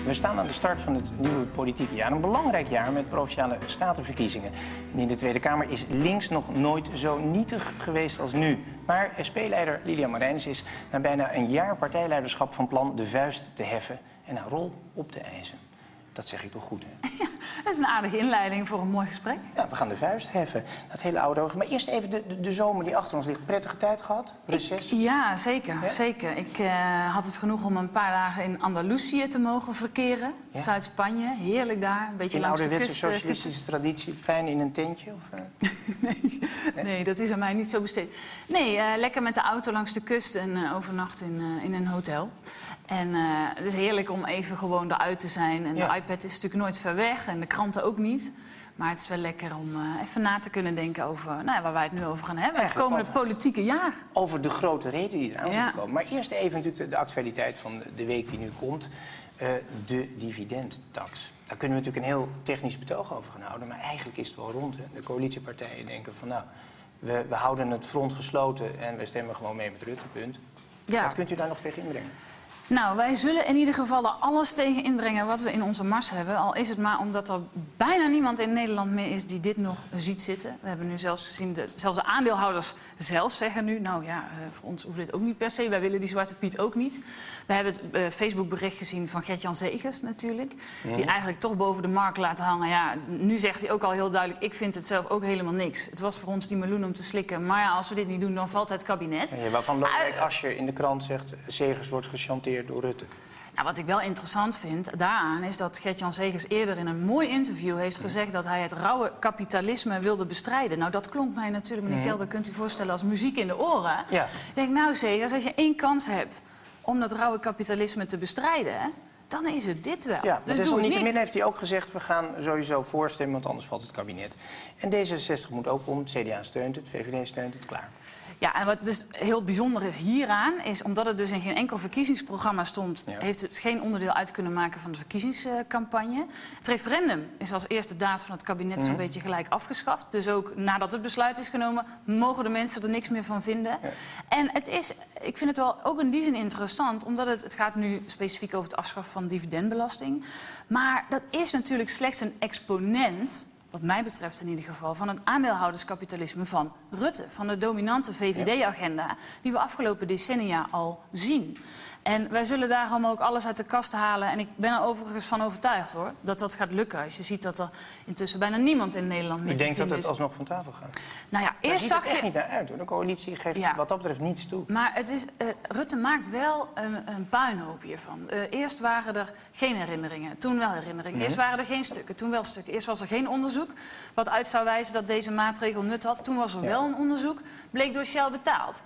We staan aan de start van het nieuwe politieke jaar. Een belangrijk jaar met provinciale statenverkiezingen. En in de Tweede Kamer is links nog nooit zo nietig geweest als nu. Maar SP-leider Lilian Marijnissen is na bijna een jaar partijleiderschap van plan de vuist te heffen en haar rol op te eisen. Dat zeg ik toch goed, hè? Ja, dat is een aardige inleiding voor een mooi gesprek. Ja, we gaan de vuist heffen. Dat hele oude... Maar eerst even de zomer die achter ons ligt. Prettige tijd gehad? Reces? Ja, zeker. Ja? Zeker. Ik had het genoeg om een paar dagen in Andalusië te mogen verkeren. Ja? Zuid-Spanje. Heerlijk daar. Een beetje in langs de kust. ouderwetse socialistische traditie. Fijn in een tentje? Of, nee, dat is aan mij niet zo besteed. Nee, lekker met de auto langs de kust en overnacht in een hotel. En het is heerlijk om even gewoon eruit te zijn. En de iPad is natuurlijk nooit ver weg en de kranten ook niet. Maar het is wel lekker om even na te kunnen denken over waar wij het nu over gaan hebben. Het komende politieke jaar. Over de grote reden die eraan zit te komen. Maar eerst even natuurlijk de actualiteit van de week die nu komt. De dividendtax. Daar kunnen we natuurlijk een heel technisch betoog over gaan houden. Maar eigenlijk is het wel rond. Hè? De coalitiepartijen denken van we houden het front gesloten en we stemmen gewoon mee met Rutte, punt. Ja. Wat kunt u daar nog tegen inbrengen? Nou, wij zullen in ieder geval er alles tegen inbrengen wat we in onze mars hebben. Al is het maar omdat er bijna niemand in Nederland meer is die dit nog ziet zitten. We hebben nu zelfs gezien, zelfs de aandeelhouders zelf zeggen nu... nou ja, voor ons hoeft dit ook niet per se. Wij willen die Zwarte Piet ook niet. We hebben het Facebook-bericht gezien van Gert-Jan Zegers natuurlijk. Die eigenlijk toch boven de markt laat hangen. Ja, nu zegt hij ook al heel duidelijk, ik vind het zelf ook helemaal niks. Het was voor ons die meloen om te slikken. Maar ja, als we dit niet doen, dan valt het kabinet. Ja, waarvan Lodewijk Asscher in de krant zegt, Zegers wordt gechanteerd door Rutte. Nou, wat ik wel interessant vind daaraan is dat Gert-Jan Zegers eerder in een mooi interview heeft gezegd dat hij het rauwe kapitalisme wilde bestrijden. Nou, dat klonk mij natuurlijk, meneer Kelder, kunt u voorstellen, als muziek in de oren. Ja. Ik denk, nou Zegers, als je één kans hebt om dat rauwe kapitalisme te bestrijden, dan is het dit wel. Ja, dus desalniettemin heeft hij ook gezegd, we gaan sowieso voorstemmen, want anders valt het kabinet. En D66 moet ook om, het CDA steunt het, VVD steunt het, klaar. Ja, en wat dus heel bijzonder is hieraan, is omdat het dus in geen enkel verkiezingsprogramma stond, heeft het geen onderdeel uit kunnen maken van de verkiezingscampagne. Het referendum is als eerste daad van het kabinet zo'n beetje gelijk afgeschaft. Dus ook nadat het besluit is genomen, mogen de mensen er niks meer van vinden. Ja. En het is, ik vind het wel ook in die zin interessant, omdat het gaat nu specifiek over het afschaffen van dividendbelasting. Maar dat is natuurlijk slechts een exponent, wat mij betreft in ieder geval, van het aandeelhouderskapitalisme van Rutte. Van de dominante VVD-agenda die we afgelopen decennia al zien. En wij zullen daarom ook alles uit de kast halen. En ik ben er overigens van overtuigd, hoor, dat dat gaat lukken. Als je ziet dat er intussen bijna niemand in Nederland meer te vinden is. Ik denk dat het alsnog van tafel gaat. Nou ja, eerst zag je... echt niet naar uit, hoor. De coalitie geeft wat dat betreft niets toe. Maar het is, Rutte maakt wel een puinhoop hiervan. Eerst waren er geen herinneringen, toen wel herinneringen. Eerst waren er geen stukken, toen wel stukken. Eerst was er geen onderzoek wat uit zou wijzen dat deze maatregel nut had. Toen was er wel een onderzoek, bleek door Shell betaald.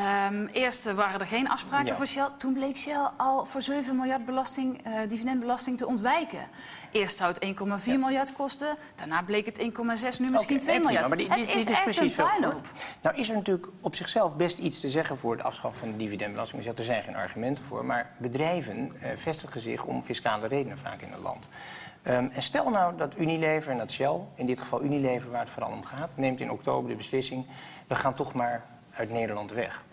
Eerst waren er geen afspraken voor Shell. Toen bleek Shell al voor 7 miljard dividendbelasting te ontwijken. Eerst zou het 1,4 miljard kosten. Daarna bleek het 1,6, nu misschien 2 miljard. Maar het is echt een puinhoop. Nou is er natuurlijk op zichzelf best iets te zeggen voor het afschaffen van de dividendbelasting. Dus er zijn geen argumenten voor. Maar bedrijven vestigen zich om fiscale redenen vaak in het land. En stel nou dat Unilever en dat Shell, in dit geval Unilever waar het vooral om gaat, neemt in oktober de beslissing, we gaan toch maar uit Nederland weg.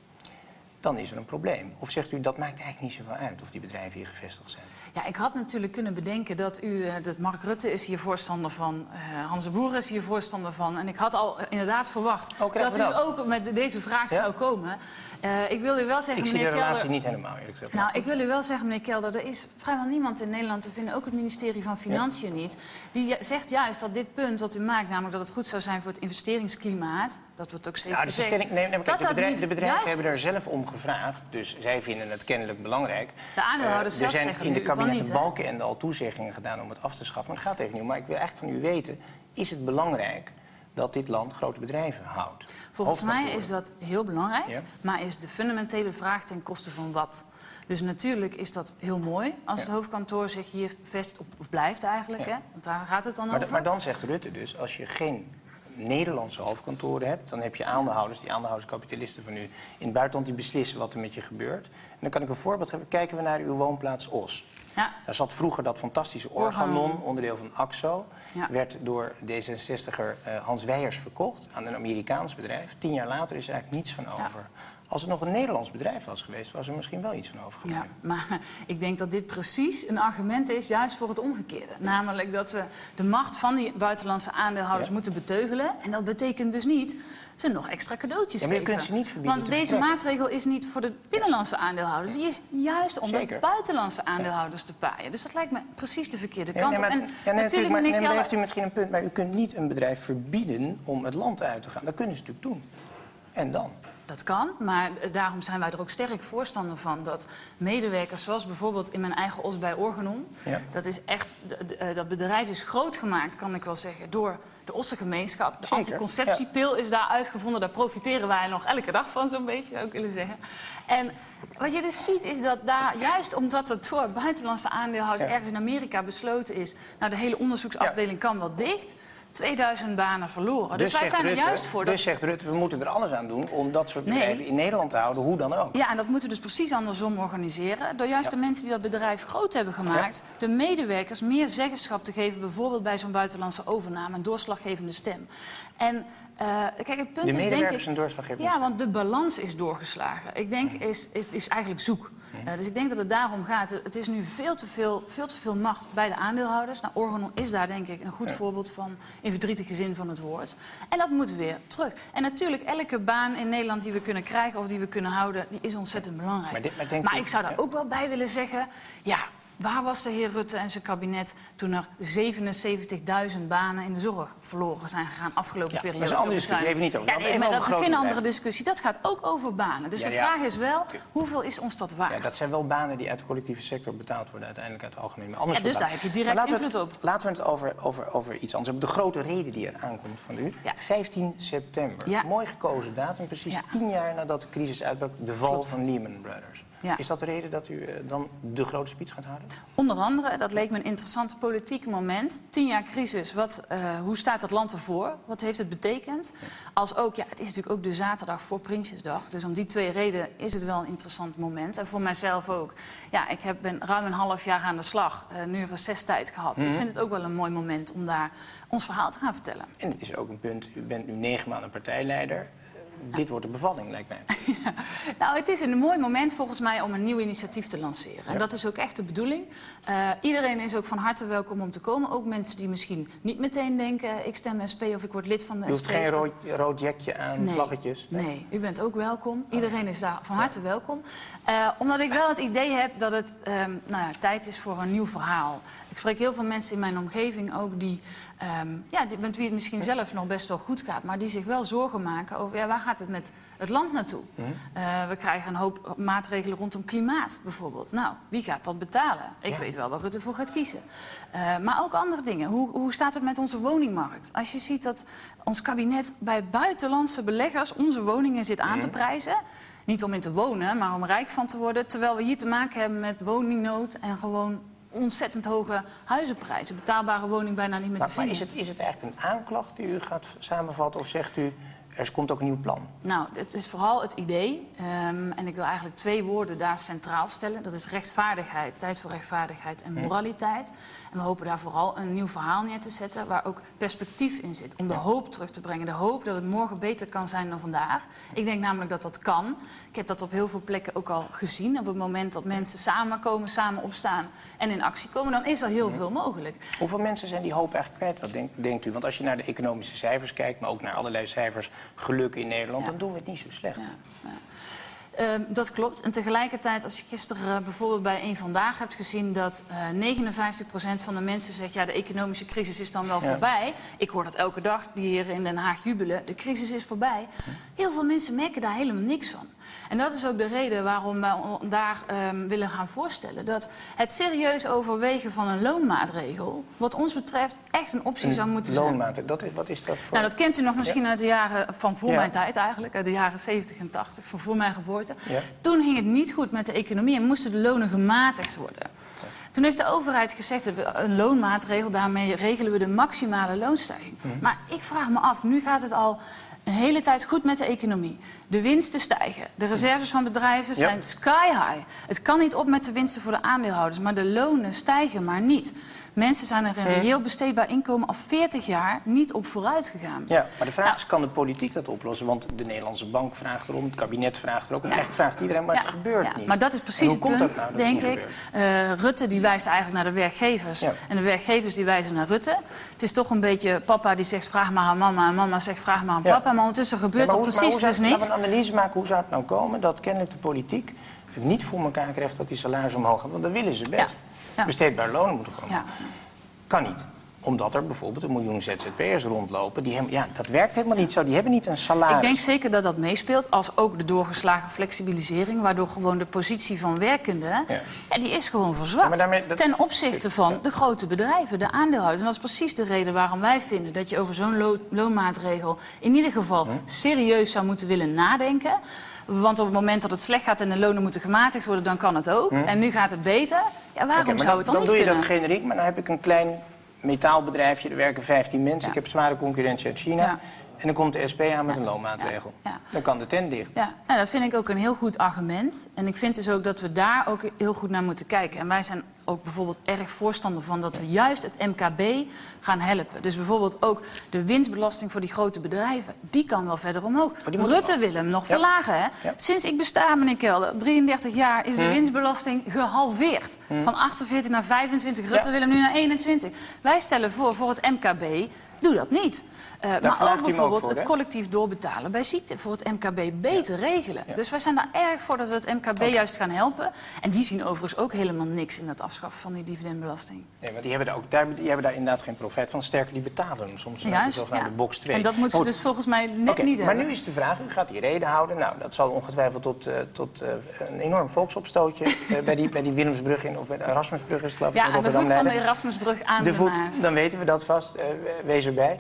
Dan is er een probleem. Of zegt u, dat maakt eigenlijk niet zoveel uit of die bedrijven hier gevestigd zijn? Ja, ik had natuurlijk kunnen bedenken dat dat Mark Rutte is hier voorstander van, Hans de Boer is hier voorstander van. En ik had al inderdaad verwacht dat u ook met deze vraag zou komen. Ik wil u wel zeggen, ik meneer Kelder... zie de relatie niet helemaal, eerlijk gezegd. Nou, ik wil u wel zeggen, meneer Kelder, er is vrijwel niemand in Nederland te vinden, ook het ministerie van Financiën niet, die zegt juist dat dit punt wat u maakt, namelijk dat het goed zou zijn voor het investeringsklimaat, dat wordt ook steeds gezegd. De bedrijven hebben er zelf om gevraagd, dus zij vinden het kennelijk belangrijk. De aandeelhouders zelf zeggen in de kabinetten Balkenende al toezeggingen gedaan om het af te schaffen. Maar dat gaat even niet om. Maar ik wil eigenlijk van u weten, is het belangrijk dat dit land grote bedrijven houdt? Volgens mij is dat heel belangrijk, maar is de fundamentele vraag ten koste van wat? Dus natuurlijk is dat heel mooi als het hoofdkantoor zich hier vestigt, of blijft eigenlijk, hè? Want daar gaat het dan over. Maar dan zegt Rutte dus, als je geen Nederlandse hoofdkantoren hebt, dan heb je aandeelhouders, die aandeelhouderskapitalisten van u in het buitenland, die beslissen wat er met je gebeurt. En dan kan ik een voorbeeld geven. Kijken we naar uw woonplaats Os. Ja. Daar zat vroeger dat fantastische Organon, onderdeel van AXO. Ja. Werd door D66er Hans Weijers verkocht aan een Amerikaans bedrijf. 10 jaar later is er eigenlijk niets van over. Als het nog een Nederlands bedrijf was geweest, was er misschien wel iets van overgebleven. Ja, maar ik denk dat dit precies een argument is juist voor het omgekeerde. Namelijk dat we de macht van die buitenlandse aandeelhouders moeten beteugelen. En dat betekent dus niet ze nog extra cadeautjes geven. Maar je kunt ze niet verbieden. Want deze maatregel is niet voor de binnenlandse aandeelhouders. Die is juist om de buitenlandse aandeelhouders te paaien. Dus dat lijkt me precies de verkeerde kant op. Daar heeft u misschien een punt, maar u kunt niet een bedrijf verbieden om het land uit te gaan. Dat kunnen ze natuurlijk doen. En dan? Dat kan, maar daarom zijn wij er ook sterk voorstander van dat medewerkers, zoals bijvoorbeeld in mijn eigen Os bij Organon, dat is echt, dat bedrijf is groot gemaakt, kan ik wel zeggen, door de Ossengemeenschap. De anticonceptiepil is daar uitgevonden, daar profiteren wij nog elke dag van, zo'n beetje, zou ik willen zeggen. En wat je dus ziet is dat daar, juist omdat het voor buitenlandse aandeelhouders ergens in Amerika besloten is, nou, de hele onderzoeksafdeling kan wel dicht. 2000 banen verloren. Dus wij zijn er juist voor. Dus zegt Rutte, we moeten er alles aan doen om dat soort bedrijven in Nederland te houden, hoe dan ook. Ja, en dat moeten we dus precies andersom organiseren. Door juist de mensen die dat bedrijf groot hebben gemaakt, de medewerkers meer zeggenschap te geven, bijvoorbeeld bij zo'n buitenlandse overname, een doorslaggevende stem. En kijk, het punt is, denk ik, een doorslaggevende stem. Ja, want de balans is doorgeslagen. Ik denk, is eigenlijk zoek. Dus ik denk dat het daarom gaat. Het is nu veel te veel macht bij de aandeelhouders. Nou, Organon is daar denk ik een goed voorbeeld van, in verdrietige zin van het woord. En dat moet weer terug. En natuurlijk, elke baan in Nederland die we kunnen krijgen of die we kunnen houden, die is ontzettend belangrijk. Maar ik zou daar ook wel bij willen zeggen, ja, waar was de heer Rutte en zijn kabinet toen er 77.000 banen in de zorg verloren zijn gegaan afgelopen periode? Dat is een andere discussie, even niet over. Maar dat is geen andere discussie. Dat gaat ook over banen. Dus de vraag is wel, hoeveel is ons dat waard? Ja, dat zijn wel banen die uit de collectieve sector betaald worden uiteindelijk uit het algemeen. Maar dus daar heb je direct invloed op. Laten we het over iets anders hebben. De grote reden die er aankomt van u. 15 september. Ja. Mooi gekozen datum, precies 10 jaar nadat de crisis uitbrak. De val van Lehman Brothers. Ja. Is dat de reden dat u dan de grote speech gaat houden? Onder andere, dat leek me een interessant politiek moment. 10 jaar crisis, hoe staat het land ervoor? Wat heeft het betekend? Als ook, het is natuurlijk ook de zaterdag voor Prinsjesdag. Dus om die 2 redenen is het wel een interessant moment. En voor mijzelf ook. Ja, ik ben ruim een half jaar aan de slag, nu recesstijd gehad. Ik vind het ook wel een mooi moment om daar ons verhaal te gaan vertellen. En het is ook een punt, u bent nu 9 maanden partijleider. Dit wordt de bevalling, lijkt mij. Ja. Nou, het is een mooi moment volgens mij om een nieuw initiatief te lanceren. En dat is ook echt de bedoeling. Iedereen is ook van harte welkom om te komen. Ook mensen die misschien niet meteen denken, ik stem SP of ik word lid van de SP. U hoeft geen rood jekje aan, vlaggetjes? Nee, u bent ook welkom. Iedereen is daar van harte welkom. Omdat ik wel het idee heb dat het tijd is voor een nieuw verhaal. Ik spreek heel veel mensen in mijn omgeving ook die met wie het misschien zelf nog best wel goed gaat, maar die zich wel zorgen maken over waar gaat het met het land naartoe. We krijgen een hoop maatregelen rondom klimaat bijvoorbeeld. Nou, wie gaat dat betalen? Ik weet wel waar Rutte voor gaat kiezen. Maar ook andere dingen. Hoe staat het met onze woningmarkt? Als je ziet dat ons kabinet bij buitenlandse beleggers onze woningen zit aan te prijzen, niet om in te wonen, maar om rijk van te worden, terwijl we hier te maken hebben met woningnood en gewoon ontzettend hoge huizenprijzen. Betaalbare woning bijna niet meer te vinden. Maar is het eigenlijk een aanklacht die u gaat samenvatten of zegt u, er komt ook een nieuw plan? Nou, het is vooral het idee. En ik wil eigenlijk 2 woorden daar centraal stellen. Dat is rechtvaardigheid, tijd voor rechtvaardigheid en moraliteit. En we hopen daar vooral een nieuw verhaal neer te zetten waar ook perspectief in zit. Om de hoop terug te brengen. De hoop dat het morgen beter kan zijn dan vandaag. Ik denk namelijk dat dat kan. Ik heb dat op heel veel plekken ook al gezien. Op het moment dat mensen samenkomen, samen opstaan en in actie komen, dan is er heel veel mogelijk. Hoeveel mensen zijn die hoop eigenlijk kwijt? Wat denkt u? Want als je naar de economische cijfers kijkt, maar ook naar allerlei cijfers geluk in Nederland, dan doen we het niet zo slecht. Dat klopt. En tegelijkertijd, als je gisteren bijvoorbeeld bij Eén Vandaag hebt gezien dat 59% van de mensen zegt, de economische crisis is dan wel voorbij. Ik hoor dat elke dag, die heren in Den Haag jubelen, de crisis is voorbij. Heel veel mensen merken daar helemaal niks van. En dat is ook de reden waarom wij daar willen gaan voorstellen dat het serieus overwegen van een loonmaatregel, wat ons betreft, echt een optie zou moeten zijn. Loonmaatregel, wat is dat voor? Nou, dat kent u nog misschien uit de jaren van voor mijn tijd eigenlijk, uit de jaren 70 en 80, van voor mijn geboorte. Ja. Toen ging het niet goed met de economie en moesten de lonen gematigd worden. Toen heeft de overheid gezegd, een loonmaatregel, daarmee regelen we de maximale loonstijging. Maar ik vraag me af, nu gaat het al een hele tijd goed met de economie. De winsten stijgen. De reserves van bedrijven zijn sky high. Het kan niet op met de winsten voor de aandeelhouders, maar de lonen stijgen maar niet. Mensen zijn er een reëel besteedbaar inkomen al 40 jaar niet op vooruit gegaan. Ja, maar de vraag is, kan de politiek dat oplossen? Want de Nederlandse bank vraagt erom, het kabinet vraagt er ook. Eigenlijk vraagt iedereen, maar het gebeurt niet. Maar dat is precies het punt, nou denk ik. Rutte die wijst eigenlijk naar de werkgevers. Ja. En de werkgevers die wijzen naar Rutte. Het is toch een beetje papa die zegt vraag maar aan mama en mama zegt vraag maar aan papa. Maar ondertussen gebeurt er precies dus niks. Laten we een analyse maken, hoe zou het nou komen dat kennelijk de politiek het niet voor elkaar krijgt dat die salarissen omhoog gaan? Want dat willen ze best. Ja. Besteedbare lonen moeten gewoon omhoog. Kan niet. Omdat er bijvoorbeeld 1 miljoen ZZP'ers rondlopen. Dat werkt helemaal niet zo. Die hebben niet een salaris. Ik denk zeker dat dat meespeelt. Als ook de doorgeslagen flexibilisering. Waardoor gewoon de positie van werkenden... die is gewoon verzwakt. Ten opzichte van de grote bedrijven, de aandeelhouders. En dat is precies de reden waarom wij vinden... dat je over zo'n loonmaatregel in ieder geval serieus zou moeten willen nadenken. Want op het moment dat het slecht gaat en de lonen moeten gematigd worden... dan kan het ook. En nu gaat het beter. Ja, waarom zou het dan niet kunnen? Dan doe je dat generiek, maar dan heb ik een klein... metaalbedrijfje, er werken 15 mensen. Ik heb zware concurrentie uit China. Ja. En dan komt de SP aan met een loonmaatregel. Dan kan de tent dicht. Ja, en dat vind ik ook een heel goed argument. En ik vind dus ook dat we daar ook heel goed naar moeten kijken. En wij zijn ook bijvoorbeeld erg voorstander van dat we juist het MKB gaan helpen. Dus bijvoorbeeld ook de winstbelasting voor die grote bedrijven. Die kan wel verder omhoog. Rutte wil hem nog verlagen. Hè? Ja. Sinds ik besta, meneer Kelder, 33 jaar is de winstbelasting gehalveerd. Van 48 naar 25. Rutte wil hem nu naar 21. Wij stellen voor het MKB, doe dat niet. Maar ook bijvoorbeeld het collectief doorbetalen bij ziekte. Voor het MKB beter regelen. Ja. Dus wij zijn daar erg voor dat we het MKB juist gaan helpen. En die zien overigens ook helemaal niks in het afschaffen van die dividendbelasting. Nee, want die hebben daar inderdaad geen profijt van. Sterker, die betalen hem soms naar de box 2. En dat moeten ze dus volgens mij net niet hebben. Maar nu is de vraag, u gaat die reden houden. Nou, dat zal ongetwijfeld tot een enorm volksopstootje bij die Willemsbrug of bij de Erasmusbrug is het geloof ik. Ja, aan de voet van de Erasmusbrug aan de Maas. Dan weten we dat vast. Wees erbij.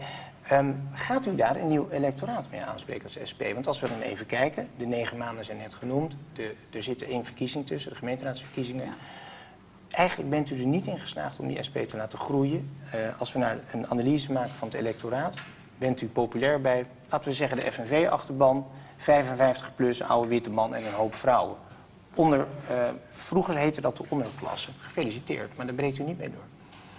Gaat u daar een nieuw electoraat mee aanspreken als SP? Want als we dan even kijken, de 9 maanden zijn net genoemd. Er zit 1 verkiezing tussen, de gemeenteraadsverkiezingen. Ja. Eigenlijk bent u er niet in geslaagd om die SP te laten groeien. Als we naar een analyse maken van het electoraat, bent u populair bij, laten we zeggen, de FNV-achterban. 55 plus, oude witte man en een hoop vrouwen. Vroeger heette dat de onderklasse. Gefeliciteerd, maar daar breekt u niet mee door.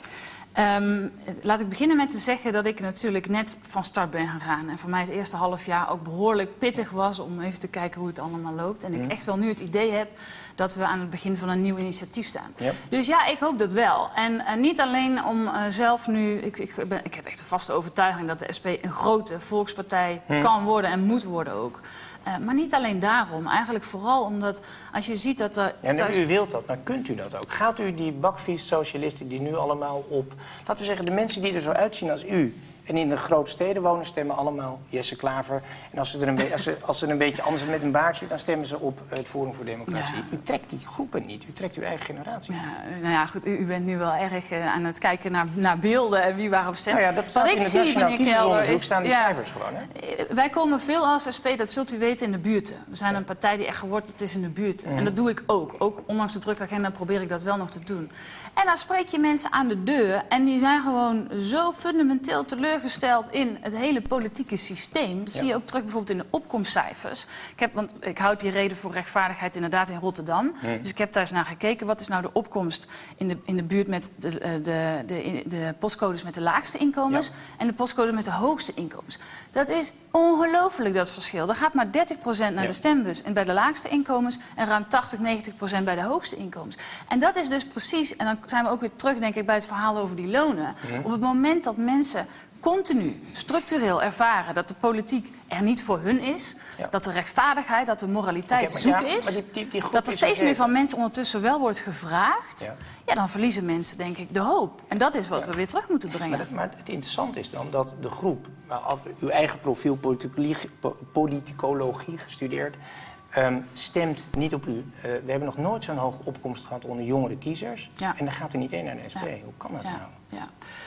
Laat ik beginnen met te zeggen dat ik natuurlijk net van start ben gegaan. En voor mij het eerste half jaar ook behoorlijk pittig was om even te kijken hoe het allemaal loopt. En ik echt wel nu het idee heb dat we aan het begin van een nieuw initiatief staan. Yep. Dus ja, ik hoop dat wel. En niet alleen om zelf nu... Ik heb echt een vaste overtuiging dat de SP een grote volkspartij kan worden en moet worden ook. Maar niet alleen daarom. Eigenlijk vooral omdat als je ziet dat er... Ja, u wilt dat, maar kunt u dat ook? Gaat u die bakvies-socialisten die nu allemaal op... Laten we zeggen, de mensen die er zo uitzien als u... en in de grote steden wonen, stemmen allemaal Jesse Klaver. En als ze er een beetje anders zijn met een baardje... dan stemmen ze op het Forum voor Democratie. Ja. U trekt die groepen niet. U trekt uw eigen generatie. Ja, nou ja, goed. U bent nu wel erg aan het kijken naar beelden en wie waarop stemt. Nou ja, dat staat in het Nationaal Kiezersonderzoek, staan die cijfers gewoon. Hè? Wij komen veel als SP, dat zult u weten, in de buurten. We zijn een partij die echt geworteld is in de buurten. En dat doe ik ook. Ook ondanks de drukke agenda probeer ik dat wel nog te doen. En dan spreek je mensen aan de deur en die zijn gewoon zo fundamenteel teleurgesteld in het hele politieke systeem. Dat zie je ook terug bijvoorbeeld in de opkomstcijfers. Want ik houd die reden voor rechtvaardigheid inderdaad in Rotterdam. Dus ik heb daar eens naar gekeken. Wat is nou de opkomst in de buurt met de postcodes met de laagste inkomens en de postcodes met de hoogste inkomens. Dat is ongelooflijk, dat verschil. Er gaat maar 30% naar de stembus en bij de laagste inkomens en ruim 80-90% bij de hoogste inkomens. En dat is dus precies, en dan zijn we ook weer terug denk ik bij het verhaal over die lonen. Op het moment dat mensen continu, structureel ervaren dat de politiek er niet voor hun is. Dat de rechtvaardigheid, dat de moraliteit zoek is. Dat er steeds meer van mensen ondertussen wel wordt gevraagd. Ja, dan verliezen mensen denk ik de hoop. En dat is wat we weer terug moeten brengen. Maar het interessante is dan dat de groep, uw eigen profiel politicologie gestudeerd, stemt niet op u. We hebben nog nooit zo'n hoge opkomst gehad onder jongere kiezers. Ja. En dan gaat er niet één naar de SP. Hoe kan dat nou? Ja.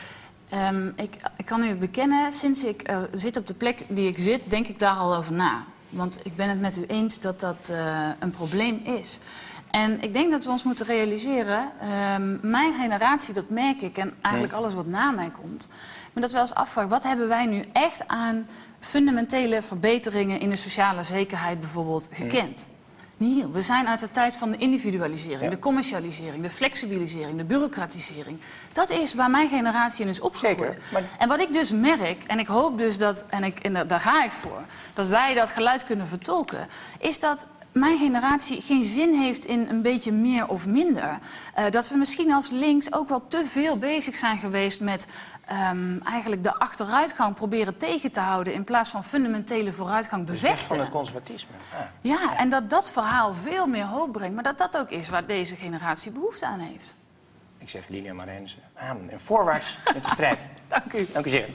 Ik kan u bekennen, sinds ik zit op de plek die ik zit, denk ik daar al over na. Want ik ben het met u eens dat dat een probleem is. En ik denk dat we ons moeten realiseren, mijn generatie, dat merk ik, en eigenlijk alles wat na mij komt, maar dat we ons afvragen, wat hebben wij nu echt aan fundamentele verbeteringen in de sociale zekerheid bijvoorbeeld gekend? Nihil. We zijn uit de tijd van de individualisering, de commercialisering, de flexibilisering, de bureaucratisering. Dat is waar mijn generatie in is opgegroeid. Zeker, maar... En wat ik dus merk, en ik hoop dus dat, en daar ga ik voor, dat wij dat geluid kunnen vertolken, is dat mijn generatie geen zin heeft in een beetje meer of minder. Dat we misschien als links ook wel te veel bezig zijn geweest met eigenlijk de achteruitgang proberen tegen te houden in plaats van fundamentele vooruitgang bevechten. Dus van het conservatisme. Ja, en dat verhaal veel meer hoop brengt, maar dat ook is waar deze generatie behoefte aan heeft. Ik zeg Lilian Marijnissen, amen. En voorwaarts met de strijd. Dank u. Dank u zeer.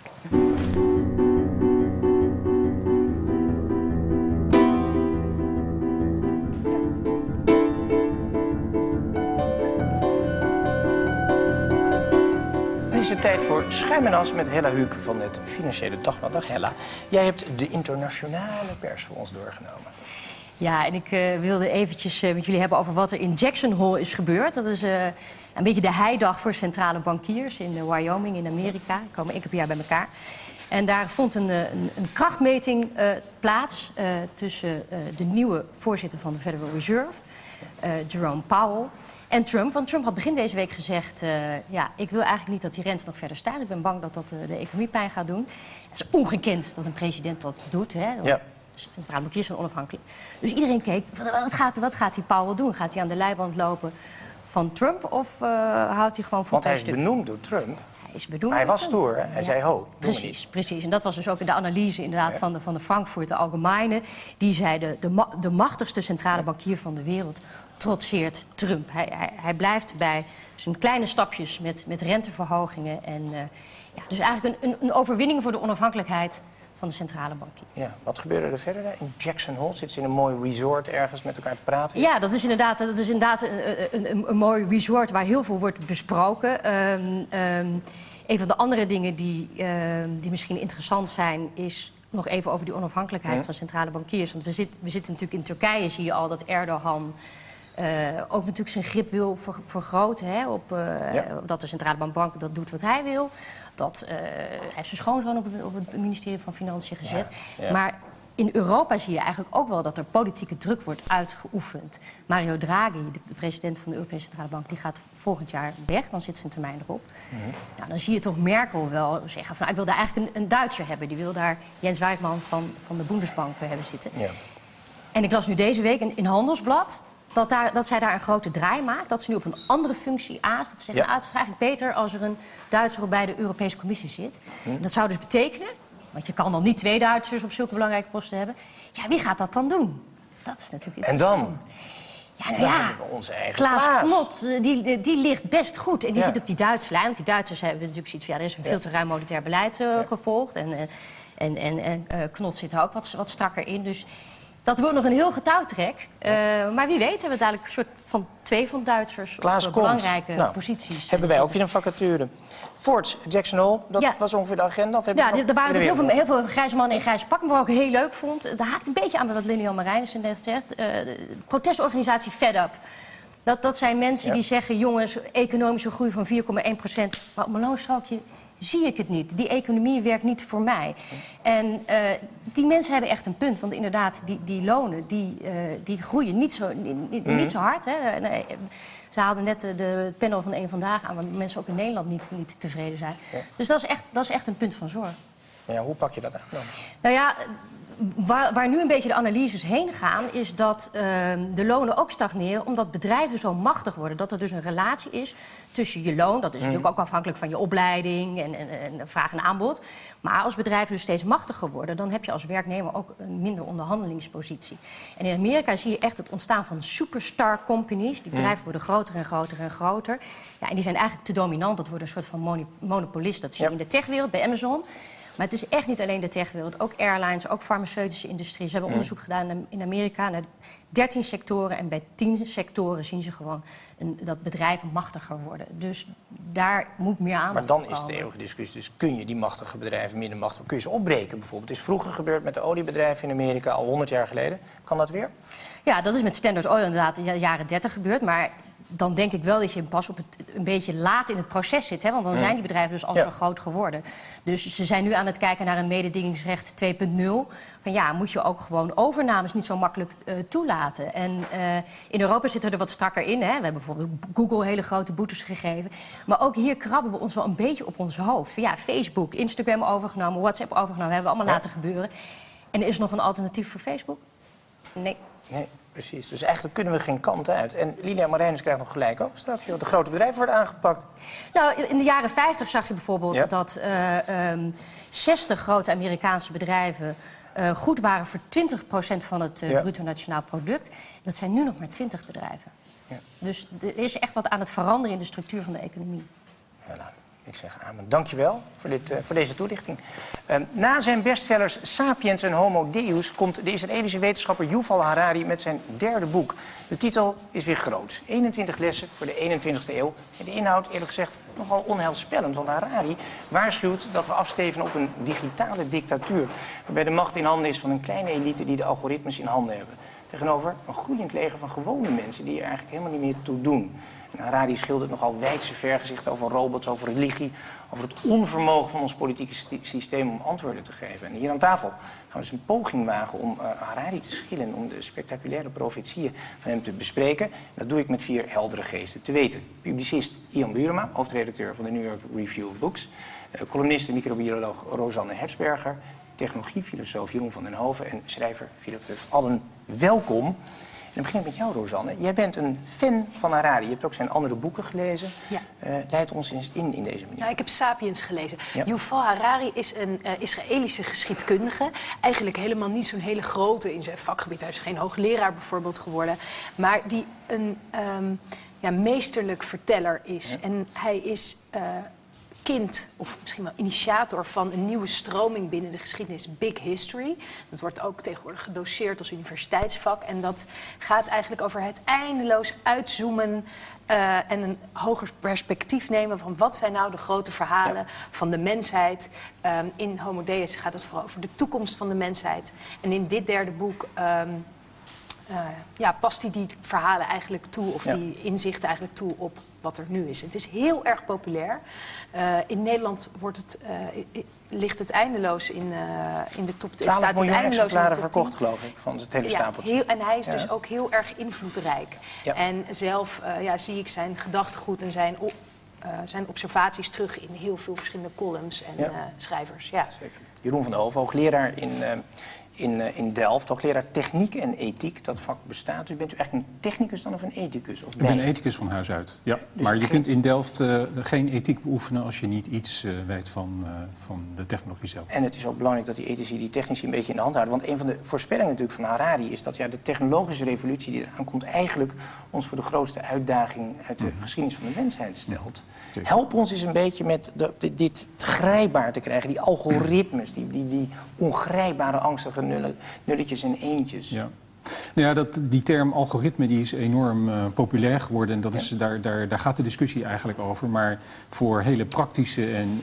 Het is de tijd voor Schuim en As met Hella Huuk van het Financiële Dagblad. Dag Hella. Jij hebt de internationale pers voor ons doorgenomen. Ja, en ik wilde eventjes met jullie hebben over wat er in Jackson Hole is gebeurd. Dat is een beetje de heidag voor centrale bankiers in Wyoming in Amerika. Die komen 1 keer per jaar bij elkaar. En daar vond een krachtmeting plaats tussen de nieuwe voorzitter van de Federal Reserve, Jerome Powell, en Trump. Want Trump had begin deze week gezegd, ja, ik wil eigenlijk niet dat die rente nog verder stijgt. Ik ben bang dat dat de economie pijn gaat doen. Het is ongekend dat een president dat doet, hè. Ja. Centrale bankiers zijn onafhankelijk. Dus iedereen keek, wat gaat die Powell doen? Gaat hij aan de leiband lopen van Trump of houdt hij gewoon voor? Want hij is benoemd door Trump. Hij is benoemd. Hij was stoer, hè? Hij zei ho. Precies. En dat was dus ook in de analyse inderdaad van de Frankfurter Allgemeine. Die zei de machtigste centrale bankier van de wereld trotseert Trump. Hij blijft bij zijn kleine stapjes met renteverhogingen. En dus eigenlijk een overwinning voor de onafhankelijkheid van de centrale bankier. Ja, wat gebeurde er verder? In Jackson Hole zit ze in een mooi resort ergens met elkaar te praten? Ja, dat is inderdaad een mooi resort waar heel veel wordt besproken. Een van de andere dingen die misschien interessant zijn is nog even over die onafhankelijkheid van centrale bankiers. Want we zitten natuurlijk in Turkije, zie je al dat Erdogan ook natuurlijk zijn grip wil vergroten. Hè, dat de centrale bank dat doet wat hij wil. Hij heeft zijn schoonzoon op het ministerie van Financiën gezet. Ja. Maar in Europa zie je eigenlijk ook wel dat er politieke druk wordt uitgeoefend. Mario Draghi, de president van de Europese Centrale Bank, die gaat volgend jaar weg. Dan zit zijn termijn erop. Nou, dan zie je toch Merkel wel zeggen van, ik wil daar eigenlijk een Duitser hebben. Die wil daar Jens Weidmann van de Bundesbank hebben zitten. Ja. En ik las nu deze week in Handelsblad dat zij daar een grote draai maakt. Dat ze nu op een andere functie aast. Dat ze zeggen, het is eigenlijk beter als er een Duitser bij de Europese Commissie zit. En dat zou dus betekenen, want je kan dan niet 2 Duitsers op zulke belangrijke posten hebben. Ja, wie gaat dat dan doen? Dat is natuurlijk interessant. En dan? Dan hebben we onze eigen Klaas Knot, die ligt best goed. En die zit op die Duitse lijn. Want die Duitsers hebben natuurlijk zoiets van, er is een veel te ruim monetair beleid gevolgd. En Knot zit er ook wat strakker in. Dus dat wordt nog een heel getouwtrek. Maar wie weet hebben we dadelijk een soort van 2 van Duitsers op belangrijke posities. Hebben wij ook weer een vacature. Voorts, Jackson Hole, dat was ongeveer de agenda? Of er waren heel veel grijze mannen in grijze pakken. Wat ik heel leuk vond, dat haakt een beetje aan bij wat Lilian Marijnissen net zegt. De protestorganisatie Fed Up. Dat zijn mensen die zeggen, jongens, economische groei van 4,1%. Maar op mijn loonstrookje zie ik het niet. Die economie werkt niet voor mij. En die mensen hebben echt een punt. Want inderdaad, die lonen die groeien niet zo hard. Hè. Ze haalden net het panel van Eén Vandaag aan, waar mensen ook in Nederland niet tevreden zijn. Ja. Dus dat is echt een punt van zorg. Ja, hoe pak je dat aan dan? Nou ja, waar nu een beetje de analyses heen gaan, is dat de lonen ook stagneren omdat bedrijven zo machtig worden. Dat er dus een relatie is tussen je loon, dat is natuurlijk ook afhankelijk van je opleiding en vraag en aanbod. Maar als bedrijven dus steeds machtiger worden, dan heb je als werknemer ook een minder onderhandelingspositie. En in Amerika zie je echt het ontstaan van superstar companies. Die bedrijven worden groter en groter en groter. Ja, en die zijn eigenlijk te dominant. Dat wordt een soort van monopolist. Dat zie je in de techwereld, bij Amazon. Maar het is echt niet alleen de techwereld, ook airlines, ook farmaceutische industrie. Ze hebben onderzoek gedaan in Amerika naar 13 sectoren. En bij 10 sectoren zien ze gewoon dat bedrijven machtiger worden. Dus daar moet meer aandacht voor komen. Maar dan is de eeuwige discussie, dus kun je die machtige bedrijven minder machtig, kun je ze opbreken bijvoorbeeld? Het is vroeger gebeurd met de oliebedrijven in Amerika, al 100 jaar geleden. Kan dat weer? Ja, dat is met Standard Oil inderdaad in de jaren 30 gebeurd, maar dan denk ik wel dat je pas op een beetje laat in het proces zit. Hè? Want dan zijn die bedrijven dus al zo groot geworden. Dus ze zijn nu aan het kijken naar een mededingingsrecht 2.0. Van ja, moet je ook gewoon overnames niet zo makkelijk toelaten. En in Europa zitten we er wat strakker in. Hè? We hebben bijvoorbeeld Google hele grote boetes gegeven. Maar ook hier krabben we ons wel een beetje op ons hoofd. Ja, Facebook, Instagram overgenomen, WhatsApp overgenomen. Hebben we allemaal laten gebeuren. En er is nog een alternatief voor Facebook? Nee. Nee, precies. Dus eigenlijk kunnen we geen kant uit. En Lilian Marijnissen krijgt nog gelijk ook straks. De grote bedrijven worden aangepakt. Nou, in de jaren 50 zag je bijvoorbeeld dat 60 grote Amerikaanse bedrijven goed waren voor 20% van het bruto nationaal product. Dat zijn nu nog maar 20 bedrijven. Ja. Dus er is echt wat aan het veranderen in de structuur van de economie. Voilà. Ik zeg amen. Dankjewel voor deze toelichting. Na zijn bestsellers Sapiens en Homo Deus komt de Israëlische wetenschapper Yuval Harari met zijn derde boek. De titel is weer groot. 21 lessen voor de 21ste eeuw. En de inhoud, eerlijk gezegd, nogal onheilspellend. Want Harari waarschuwt dat we afsteven op een digitale dictatuur. Waarbij de macht in handen is van een kleine elite die de algoritmes in handen hebben. Tegenover een groeiend leger van gewone mensen die er eigenlijk helemaal niet meer toe doen. En Harari schildert nogal wijdse vergezichten over robots, over religie, over het onvermogen van ons politieke systeem om antwoorden te geven. En hier aan tafel gaan we dus een poging wagen om Harari te schillen, om de spectaculaire profetieën van hem te bespreken. En dat doe ik met 4 heldere geesten. Te weten, publicist Ian Burema, hoofdredacteur van de New York Review of Books, columnist en microbioloog Rosanne Hertzberger, technologiefilosoof Jeroen van den Hoven en schrijver Philip Huff. Allen welkom. En dan begin ik met jou, Rosanne. Jij bent een fan van Harari. Je hebt ook zijn andere boeken gelezen. Ja. Leid ons eens in deze manier. Nou, ik heb Sapiens gelezen. Ja. Yuval Harari is een Israëlische geschiedkundige. Eigenlijk helemaal niet zo'n hele grote in zijn vakgebied. Hij is geen hoogleraar bijvoorbeeld geworden. Maar die een meesterlijk verteller is. Ja. En hij is kind, of misschien wel initiator van een nieuwe stroming binnen de geschiedenis, Big History. Dat wordt ook tegenwoordig gedoseerd als universiteitsvak. En dat gaat eigenlijk over het eindeloos uitzoomen en een hoger perspectief nemen van wat zijn nou de grote verhalen van de mensheid. In Homo Deus gaat het vooral over de toekomst van de mensheid. En in dit derde boek past hij die verhalen eigenlijk toe, of die inzichten eigenlijk toe op wat er nu is. Het is heel erg populair. In Nederland ligt het eindeloos in de top 10. 12 miljoen exemplaren verkocht, geloof ik, van het hele stapeltje. En hij is dus ook heel erg invloedrijk. Ja. En zelf zie ik zijn gedachtegoed en zijn observaties terug in heel veel verschillende columns en schrijvers. Ja. Zeker. Jeroen van den Hoven, hoogleraar in Delft, hoogleraar techniek en ethiek. Dat vak bestaat. Dus bent u eigenlijk een technicus dan of een ethicus? Of ik ben een ethicus van huis uit, ja. Dus maar je kunt in Delft geen ethiek beoefenen als je niet iets weet van de technologie zelf. En het is ook belangrijk dat die ethici die technici een beetje in de hand houden. Want een van de voorspellingen natuurlijk van Harari is dat de technologische revolutie die eraan komt eigenlijk ons voor de grootste uitdaging uit de geschiedenis van de mensheid stelt. Help ons eens een beetje met dit grijpbaar te krijgen, die algoritmes, die ongrijpbare angstige nulletjes en eentjes. Ja. Nou ja, die term algoritme die is enorm populair geworden. En dat is, daar gaat de discussie eigenlijk over. Maar voor hele praktische en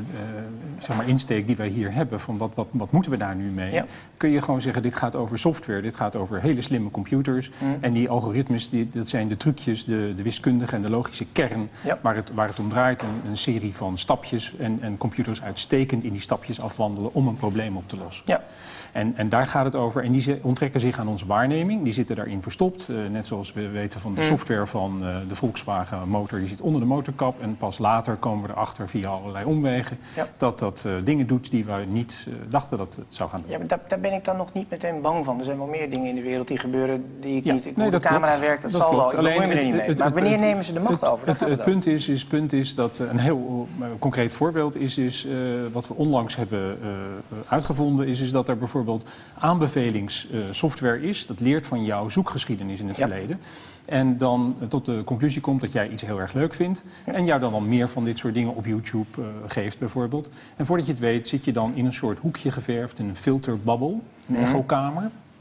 insteek die wij hier hebben, van wat moeten we daar nu mee? Ja. Kun je gewoon zeggen, dit gaat over software, dit gaat over hele slimme computers. En die algoritmes, dat zijn de trucjes, de wiskundige en de logische kern waar het om draait. Een serie van stapjes en computers uitstekend in die stapjes afwandelen om een probleem op te lossen. Ja. En daar gaat het over. En die onttrekken zich aan onze waarneming. Die zitten daarin verstopt. Net zoals we weten van de software van de Volkswagen motor. Die zit onder de motorkap. En pas later komen we erachter via allerlei omwegen dat dingen doet die we niet dachten dat het zou gaan doen. Ja, maar daar ben ik dan nog niet meteen bang van. Er zijn wel meer dingen in de wereld die gebeuren die ik niet... Hoe de camera werkt, dat zal wel. Alleen, me er niet mee. Maar wanneer nemen ze de macht over? Het punt is dat een heel concreet voorbeeld is wat we onlangs hebben uitgevonden. Is dat er bijvoorbeeld aanbevelingssoftware is. Dat leert van jouw zoekgeschiedenis in het verleden. En dan tot de conclusie komt dat jij iets heel erg leuk vindt. En jou dan meer van dit soort dingen op YouTube geeft bijvoorbeeld. En voordat je het weet zit je dan in een soort hoekje geverfd. In een filterbubble, een echokamer.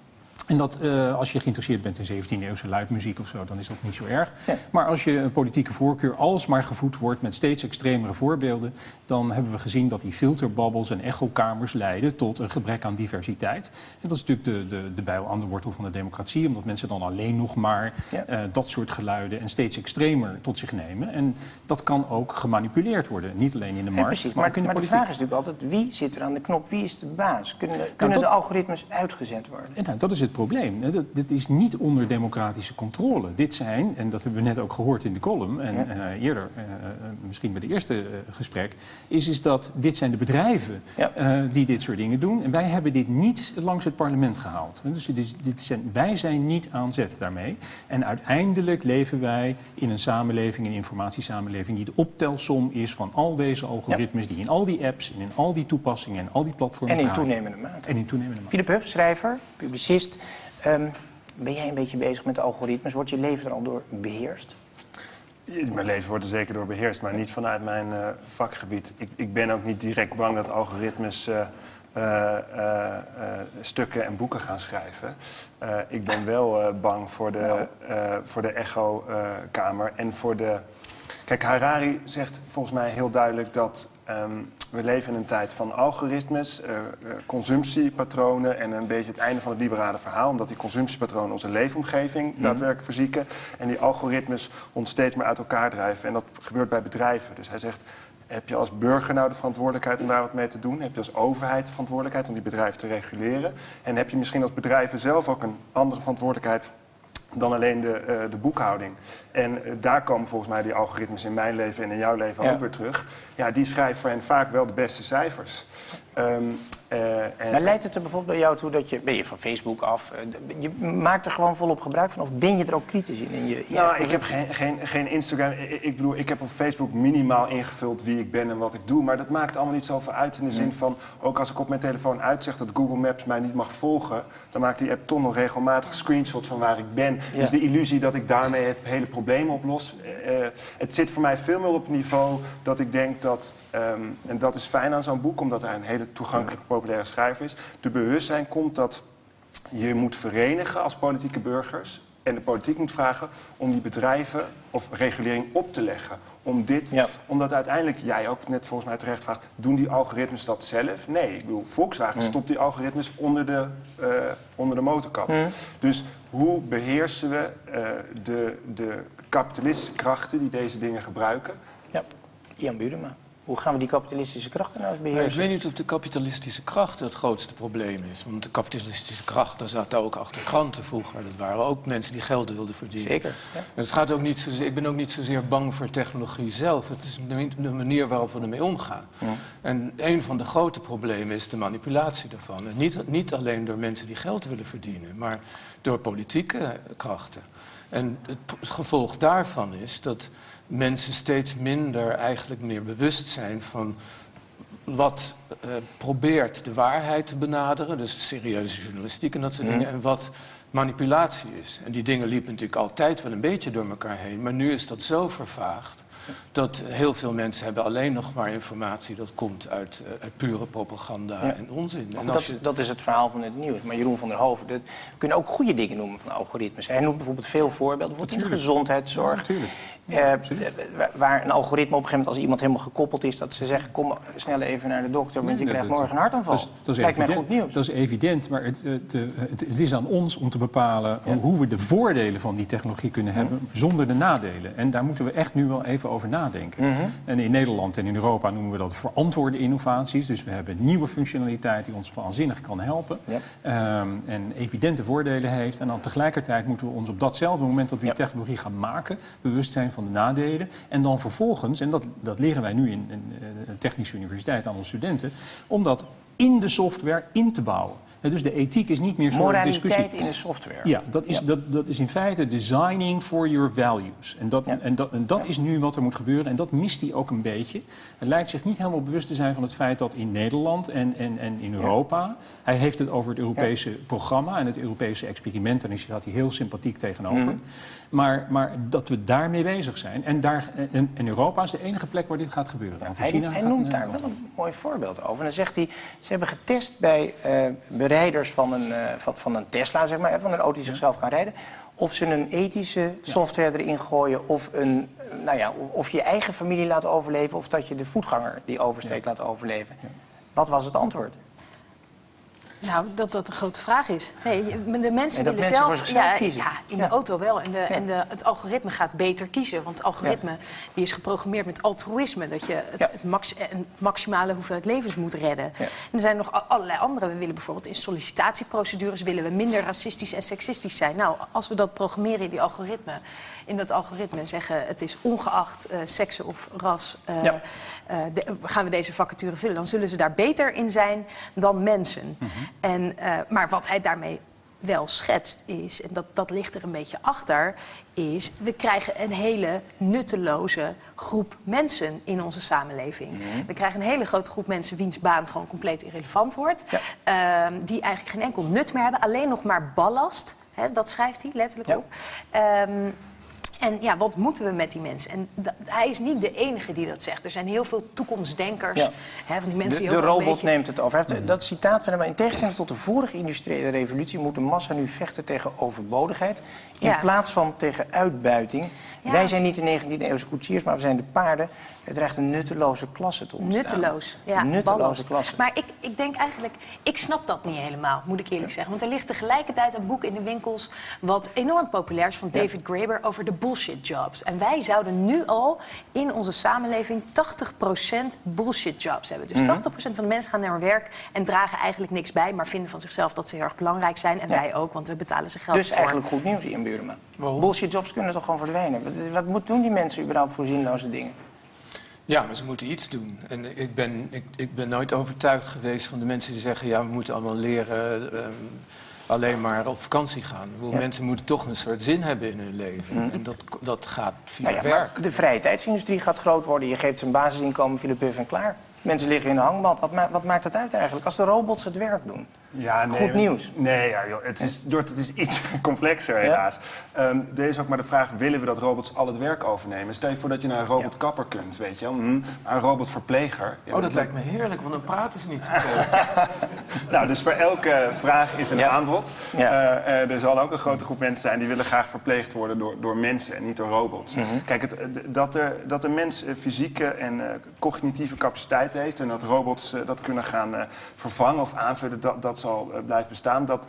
En dat als je geïnteresseerd bent in 17e-eeuwse luidmuziek of zo, dan is dat niet zo erg. Ja. Maar als je een politieke voorkeur alsmaar gevoed wordt met steeds extremere voorbeelden, dan hebben we gezien dat die filterbabbels en echokamers leiden tot een gebrek aan diversiteit. En dat is natuurlijk de bijl aan de wortel van de democratie, omdat mensen dan alleen nog maar dat soort geluiden en steeds extremer tot zich nemen. En dat kan ook gemanipuleerd worden, niet alleen in de markt, maar ook in de politiek. De vraag is natuurlijk altijd, wie zit er aan de knop, wie is de baas? Kunnen de algoritmes uitgezet worden? En dat is het probleem. Dit is niet onder democratische controle. Dit zijn, en dat hebben we net ook gehoord in de column en eerder, misschien bij de eerste gesprek, is dat dit zijn de bedrijven die dit soort dingen doen. En wij hebben dit niet langs het parlement gehaald. Dus wij zijn niet aan zet daarmee. En uiteindelijk leven wij in een samenleving, een informatiesamenleving, die de optelsom is van al deze algoritmes die in al die apps en in al die toepassingen en al die platforms en in toenemende mate. Philip Huff, schrijver, publicist. Ben jij een beetje bezig met de algoritmes? Wordt je leven er al door beheerst? Mijn leven wordt er zeker door beheerst, maar niet vanuit mijn vakgebied. Ik ben ook niet direct bang dat algoritmes stukken en boeken gaan schrijven. Ik ben wel bang voor de echokamer en voor de... Kijk, Harari zegt volgens mij heel duidelijk dat we leven in een tijd van algoritmes, consumptiepatronen en een beetje het einde van het liberale verhaal. Omdat die consumptiepatronen onze leefomgeving daadwerkelijk verzieken. En die algoritmes ons steeds meer uit elkaar drijven. En dat gebeurt bij bedrijven. Dus hij zegt, heb je als burger nou de verantwoordelijkheid om daar wat mee te doen? Heb je als overheid de verantwoordelijkheid om die bedrijven te reguleren? En heb je misschien als bedrijven zelf ook een andere verantwoordelijkheid dan alleen de boekhouding. En daar komen volgens mij die algoritmes in mijn leven en in jouw leven ook weer terug. Ja, die schrijven voor hen vaak wel de beste cijfers. Maar leidt het er bijvoorbeeld bij jou toe dat ben je van Facebook af? Je maakt er gewoon volop gebruik van? Of ben je er ook kritisch in? Ik heb geen Instagram. Ik bedoel, ik heb op Facebook minimaal ingevuld wie ik ben en wat ik doe. Maar dat maakt allemaal niet zoveel uit in de zin van... ook als ik op mijn telefoon uitzeg dat Google Maps mij niet mag volgen... dan maakt die app toch nog regelmatig screenshots van waar ik ben. Ja. Dus de illusie dat ik daarmee het hele probleem oplos... het zit voor mij veel meer op het niveau dat ik denk dat... en dat is fijn aan zo'n boek, omdat hij een hele toegankelijke populaire schrijver is... de bewustzijn komt dat je moet verenigen als politieke burgers... en de politiek moet vragen om die bedrijven of regulering op te leggen. Omdat uiteindelijk, jij ook net volgens mij terecht vraagt... doen die algoritmes dat zelf? Nee, ik bedoel, Volkswagen stopt die algoritmes onder de motorkap. Dus hoe beheersen we de kapitalistische krachten die deze dingen gebruiken? Ja, Jan Budema. Hoe gaan we die kapitalistische krachten nou eens beheersen? Ik weet niet of de kapitalistische kracht het grootste probleem is. Want de kapitalistische kracht, daar zaten ook achter kranten vroeger. Dat waren ook mensen die geld wilden verdienen. Zeker. Ja. En het gaat ook niet zozeer, ik ben ook niet zozeer bang voor technologie zelf. Het is de manier waarop we ermee omgaan. Ja. En een van de grote problemen is de manipulatie daarvan. En niet alleen door mensen die geld willen verdienen, maar door politieke krachten. En het gevolg daarvan is dat mensen steeds minder eigenlijk meer bewust zijn van wat probeert de waarheid te benaderen, dus serieuze journalistiek en dat soort dingen, en wat manipulatie is. En die dingen liepen natuurlijk altijd wel een beetje door elkaar heen, maar nu is dat zo vervaagd dat heel veel mensen hebben alleen nog maar informatie dat komt uit pure propaganda en onzin. En dat is het verhaal van het nieuws. Maar Jeroen van der Hoven, we kunnen ook goede dingen noemen van algoritmes. Hij noemt bijvoorbeeld veel voorbeelden, bijvoorbeeld in de gezondheidszorg. Waar een algoritme op een gegeven moment, als iemand helemaal gekoppeld is... dat ze zeggen, kom snel even naar de dokter, want je krijgt morgen een hartaanval. Dat lijkt mij goed nieuws. Dat is evident, maar het is aan ons om te bepalen... hoe we de voordelen van die technologie kunnen hebben zonder de nadelen. En daar moeten we echt nu wel even over nadenken. En in Nederland en in Europa noemen we dat verantwoorde innovaties. Dus we hebben nieuwe functionaliteit die ons waanzinnig kan helpen. En evidente voordelen heeft. En dan tegelijkertijd moeten we ons op datzelfde moment dat we die technologie gaan maken... bewust zijn van de nadelen. En dan vervolgens, en dat leren wij nu in de Technische Universiteit aan onze studenten... om dat in de software in te bouwen. Dus de ethiek is niet meer zo'n discussie. Moraliteit in de software. Ja, dat is in feite designing for your values. En dat is nu wat er moet gebeuren. En dat mist hij ook een beetje. Hij lijkt zich niet helemaal bewust te zijn van het feit dat in Nederland en in Europa... Hij heeft het over het Europese programma en het Europese experiment. En daar staat hij heel sympathiek tegenover. Maar dat we daarmee bezig zijn. En Europa is de enige plek waar dit gaat gebeuren. Hij noemt daar wel een mooi voorbeeld over. En dan zegt hij, ze hebben getest bij rijders van een Tesla, zeg maar, van een auto die zichzelf kan rijden. Of ze een ethische software erin gooien, of je eigen familie laat overleven, of dat je de voetganger die oversteekt laat overleven. Ja. Wat was het antwoord? Nou, dat een grote vraag is. Nee, de mensen willen zelf kiezen. Ja, in de auto wel. En het algoritme gaat beter kiezen. Want het algoritme die is geprogrammeerd met altruïsme. Dat je het maximale hoeveelheid levens moet redden. Ja. En er zijn nog allerlei andere. We willen bijvoorbeeld in sollicitatieprocedures willen we minder racistisch en seksistisch zijn. Nou, als we dat programmeren in dat algoritme zeggen het is ongeacht seksen of ras, gaan we deze vacature vullen. Dan zullen ze daar beter in zijn dan mensen. Maar wat hij daarmee wel schetst is, en dat ligt er een beetje achter, is we krijgen een hele nutteloze groep mensen in onze samenleving. We krijgen een hele grote groep mensen wiens baan gewoon compleet irrelevant wordt. Ja. Die eigenlijk geen enkel nut meer hebben, alleen nog maar ballast. Hè, dat schrijft hij letterlijk op. En ja, wat moeten we met die mensen? En hij is niet de enige die dat zegt. Er zijn heel veel toekomstdenkers. Ja. Hè, van die mensen die de robot neemt het over. Dat citaat van hem, in tegenstelling tot de vorige industriële revolutie moet de massa nu vechten tegen overbodigheid in plaats van tegen uitbuiting. Ja. Wij zijn niet de 19e-eeuwse koetsiers, maar we zijn de paarden. Het dreigt een nutteloze klasse te ontstaan. Nutteloos, ja. Nutteloze klasse. Maar ik denk eigenlijk, ik snap dat niet helemaal, moet ik eerlijk zeggen. Want er ligt tegelijkertijd een boek in de winkels wat enorm populair is van David Graeber over de bullshit jobs. En wij zouden nu al in onze samenleving 80% bullshit jobs hebben. Dus 80% van de mensen gaan naar hun werk en dragen eigenlijk niks bij, maar vinden van zichzelf dat ze heel erg belangrijk zijn. En wij ook, want we betalen ze geld voor. Dus eigenlijk goed nieuws, Ian Burema. Bullshit jobs kunnen toch gewoon verdwijnen? Wat doen die mensen überhaupt voor zinloze dingen? Ja, maar ze moeten iets doen. En ik ben nooit overtuigd geweest van de mensen die zeggen, ja, we moeten allemaal leren alleen maar op vakantie gaan. Mensen moeten toch een soort zin hebben in hun leven. En dat gaat via werk. De vrije tijdsindustrie gaat groot worden. Je geeft ze een basisinkomen via de puff en klaar. Mensen liggen in de hangmat. Wat maakt het uit eigenlijk als de robots het werk doen? Ja, nee, goed nieuws. Nee, ja, joh, het is iets complexer helaas. Er is ook maar de vraag, willen we dat robots al het werk overnemen? Stel je voor dat je naar een robotkapper kunt, weet je wel. Een robotverpleger. Dat lijkt me heerlijk, want dan praten ze niet zoveel. Nou, dus voor elke vraag is een aanbod. Ja. Er zal ook een grote groep mensen zijn die willen graag verpleegd worden door mensen en niet door robots. Kijk, dat een mens fysieke en cognitieve capaciteit heeft en dat robots dat kunnen gaan vervangen of aanvullen, dat zal blijven bestaan. Dat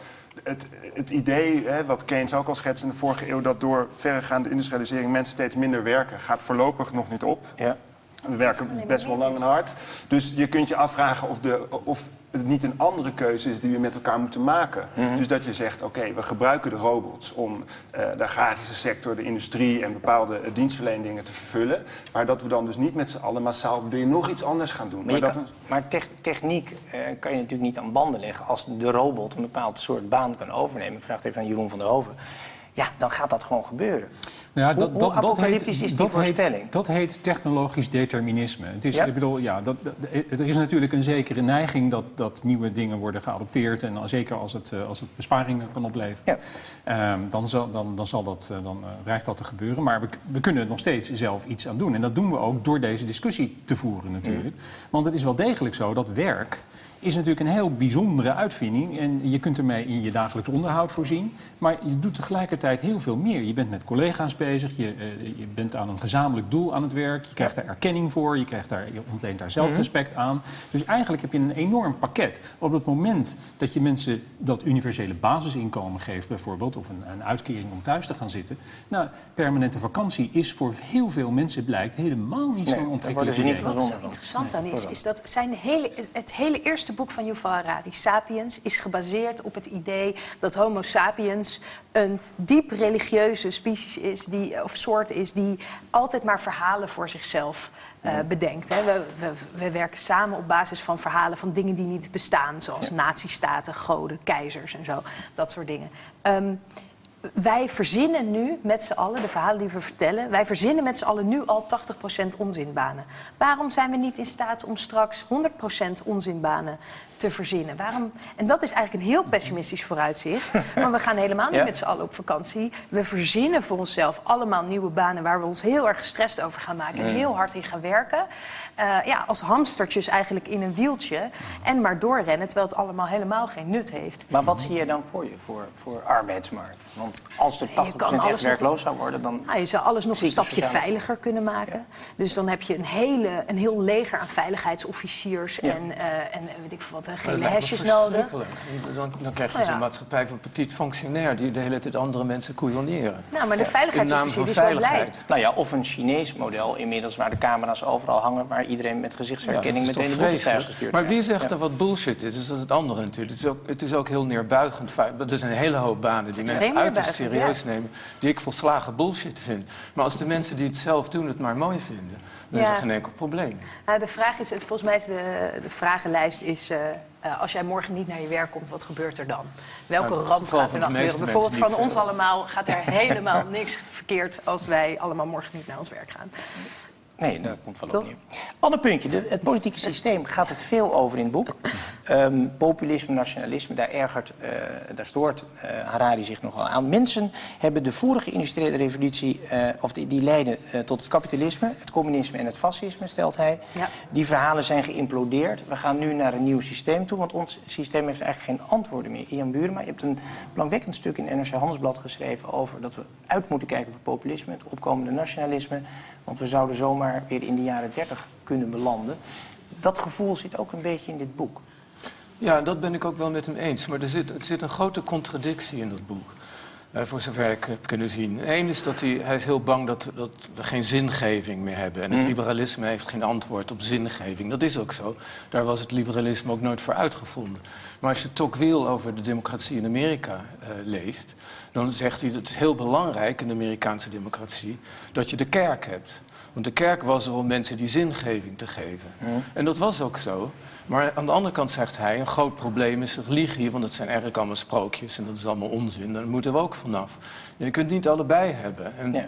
het idee, wat Keynes ook al schetste in de vorige eeuw, dat door verregaande industrialisering mensen steeds minder werken, gaat voorlopig nog niet op. Ja. We werken best wel lang en hard. Dus je kunt je afvragen of het niet een andere keuze is die we met elkaar moeten maken. Dus dat je zegt, oké, we gebruiken de robots om de agrarische sector, de industrie en bepaalde dienstverleningen te vervullen. Maar dat we dan dus niet met z'n allen massaal weer nog iets anders gaan doen. Maar techniek kan je natuurlijk niet aan banden leggen. Als de robot een bepaald soort baan kan overnemen, ik vraag het even aan Jeroen van der Hoven, ja, dan gaat dat gewoon gebeuren. Ja, hoe apocalyptisch is die voorspelling? Dat heet technologisch determinisme. Het is, ik bedoel, er is natuurlijk een zekere neiging dat nieuwe dingen worden geadopteerd. En zeker als het besparingen kan opleveren. Ja. Dan dreigt dat te gebeuren. Maar we kunnen er nog steeds zelf iets aan doen. En dat doen we ook door deze discussie te voeren natuurlijk. Want het is wel degelijk zo dat werk is natuurlijk een heel bijzondere uitvinding. En je kunt ermee in je dagelijks onderhoud voorzien. Maar je doet tegelijkertijd heel veel meer. Je bent met collega's bezig. Je bent aan een gezamenlijk doel aan het werk. Je krijgt daar erkenning voor. Je ontleent daar zelfrespect aan. Dus eigenlijk heb je een enorm pakket. Op het moment dat je mensen dat universele basisinkomen geeft bijvoorbeeld, of een uitkering om thuis te gaan zitten. Nou, permanente vakantie is voor heel veel mensen blijkt helemaal niet zo'n ontwikkeling. Wat zo interessant aan is dat het hele eerste boek van Yuval Harari, Sapiens, is gebaseerd op het idee dat Homo sapiens een diep religieuze species is, of soort is, die altijd maar verhalen voor zichzelf bedenkt. Hè. We werken samen op basis van verhalen van dingen die niet bestaan, zoals nazistaten, goden, keizers en zo, dat soort dingen. wij verzinnen nu met z'n allen, de verhalen die we vertellen, wij verzinnen met z'n allen nu al 80% onzinbanen. Waarom zijn we niet in staat om straks 100% onzinbanen te verzinnen? Waarom? En dat is eigenlijk een heel pessimistisch vooruitzicht. Want we gaan helemaal niet met z'n allen op vakantie. We verzinnen voor onszelf allemaal nieuwe banen waar we ons heel erg gestrest over gaan maken en heel hard in gaan werken. Als hamstertjes eigenlijk in een wieltje en maar doorrennen, terwijl het allemaal helemaal geen nut heeft. Maar wat zie je dan voor je, voor arbeidsmarkt? Want als er 80% echt werkloos zou worden, dan... je zou alles nog een stapje veiliger kunnen maken. Ja. Dus dan heb je een heel leger aan veiligheidsofficiers en weet ik veel wat, gele hesjes nodig. Dan krijg je zo'n maatschappij van petit fonctionnair die de hele tijd andere mensen koeieneren. Nou, maar de veiligheidsofficier is wel blij. Nou ja, of een Chinees model inmiddels waar de camera's overal hangen, waar iedereen met gezichtsherkenning meteen de boete is gestuurd. Maar wie zegt er wat bullshit is? Dat is het andere natuurlijk. Het is ook heel neerbuigend. Er zijn een hele hoop banen die mensen uiterst serieus nemen, die ik volslagen bullshit vind. Maar als de mensen die het zelf doen het maar mooi vinden, dan is er geen enkel probleem. De vraag is, volgens mij is de vragenlijst is, als jij morgen niet naar je werk komt, wat gebeurt er dan? Welke ramp gaat er dan gebeuren? Bijvoorbeeld van ons allemaal gaat er helemaal niks verkeerd als wij allemaal morgen niet naar ons werk gaan. Nee, dat komt wel op neer. Ander puntje, het politieke systeem gaat het veel over in het boek. Populisme, nationalisme, daar stoort Harari zich nogal aan. Mensen hebben de vorige industriële revolutie, die leidden tot het kapitalisme, het communisme en het fascisme, stelt hij. Ja. Die verhalen zijn geïmplodeerd. We gaan nu naar een nieuw systeem toe, want ons systeem heeft eigenlijk geen antwoorden meer. Ian Burema, je hebt een belangwekkend stuk in NRC Handelsblad geschreven over dat we uit moeten kijken voor populisme, het opkomende nationalisme. Want we zouden zomaar weer in de jaren 30 kunnen belanden. Dat gevoel zit ook een beetje in dit boek. Ja, dat ben ik ook wel met hem eens. Maar er zit een grote contradictie in dat boek. Voor zover ik heb kunnen zien. Eén is dat hij is heel bang dat we geen zingeving meer hebben. En het liberalisme heeft geen antwoord op zingeving. Dat is ook zo. Daar was het liberalisme ook nooit voor uitgevonden. Maar als je Tocqueville over de democratie in Amerika leest, dan zegt hij dat het is heel belangrijk in de Amerikaanse democratie dat je de kerk hebt. Want de kerk was er om mensen die zingeving te geven. En dat was ook zo. Maar aan de andere kant zegt hij, een groot probleem is religie, want het zijn eigenlijk allemaal sprookjes en dat is allemaal onzin. Daar moeten we ook vanaf. Je kunt niet allebei hebben. En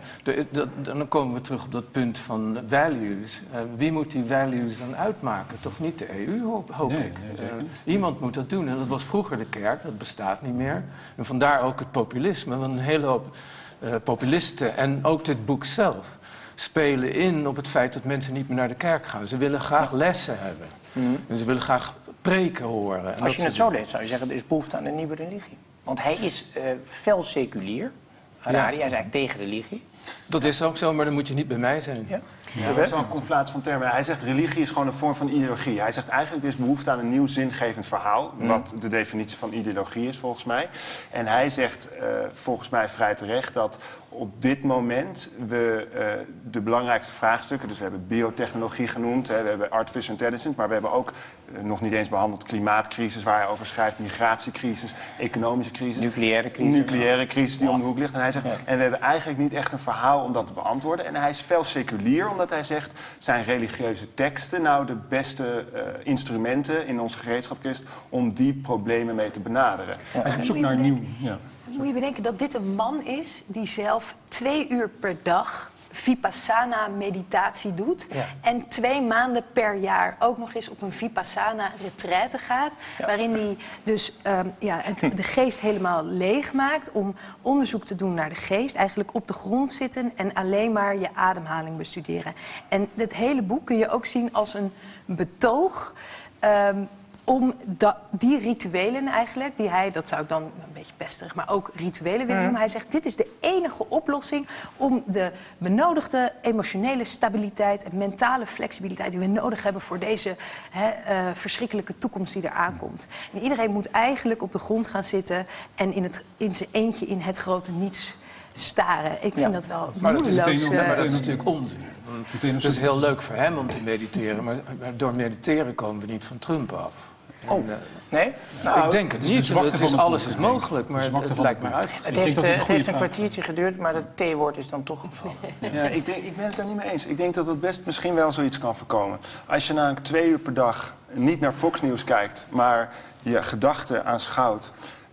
dan komen we terug op dat punt van values. Wie moet die values dan uitmaken? Toch niet de EU, hoop ik. Iemand moet dat doen. En dat was vroeger de kerk, dat bestaat niet meer. En vandaar ook het populisme, want een hele hoop populisten en ook dit boek zelf spelen in op het feit dat mensen niet meer naar de kerk gaan. Ze willen graag lessen hebben. En ze willen graag preken horen. En als je het zo leest, zou je zeggen, er is behoefte aan een nieuwe religie. Want hij is fel seculier. Harari, hij is eigenlijk tegen religie. Dat is ook zo, maar dan moet je niet bij mij zijn. Ja, dat is wel een conflatie van termen. Hij zegt, religie is gewoon een vorm van ideologie. Hij zegt eigenlijk, er is behoefte aan een nieuw zingevend verhaal. Wat de definitie van ideologie is, volgens mij. En hij zegt, volgens mij vrij terecht, dat op dit moment we de belangrijkste vraagstukken, dus we hebben biotechnologie genoemd, we hebben artificial intelligence, maar we hebben ook nog niet eens behandeld klimaatcrisis, waar hij over schrijft, migratiecrisis, economische crisis, nucleaire crisis die om de hoek ligt. En hij zegt, en we hebben eigenlijk niet echt een verhaal om dat te beantwoorden. En hij is fel seculier, omdat hij zegt, zijn religieuze teksten nou de beste instrumenten in onze gereedschapkist om die problemen mee te benaderen. Hij is op zoek naar een nieuw... Ja. Moet je bedenken dat dit een man is die zelf 2 uur per dag Vipassana-meditatie doet. Ja. En 2 maanden per jaar ook nog eens op een Vipassana-retraite gaat. Ja. Waarin hij dus de geest helemaal leeg maakt om onderzoek te doen naar de geest. Eigenlijk op de grond zitten en alleen maar je ademhaling bestuderen. En dit hele boek kun je ook zien als een betoog om die rituelen eigenlijk, die hij, dat zou ik dan een beetje pesterig, maar ook rituelen willen noemen. Hij zegt, dit is de enige oplossing om de benodigde emotionele stabiliteit en mentale flexibiliteit die we nodig hebben voor deze verschrikkelijke toekomst die er aankomt. En iedereen moet eigenlijk op de grond gaan zitten en in zijn eentje in het grote niets staren. Ik vind dat wel moedeloos. Maar dat is natuurlijk onzin. Het is heel leuk voor hem om te mediteren, maar door mediteren komen we niet van Trump af. Nee? Nou, ik denk het niet. Alles is mogelijk, maar het lijkt me uit. Het heeft een kwartiertje geduurd, maar het T-woord is dan toch gevallen. Ja, ik ben het daar niet mee eens. Ik denk dat het best misschien wel zoiets kan voorkomen. Als je na 2 uur per dag niet naar Fox News kijkt, maar je gedachten aanschouwt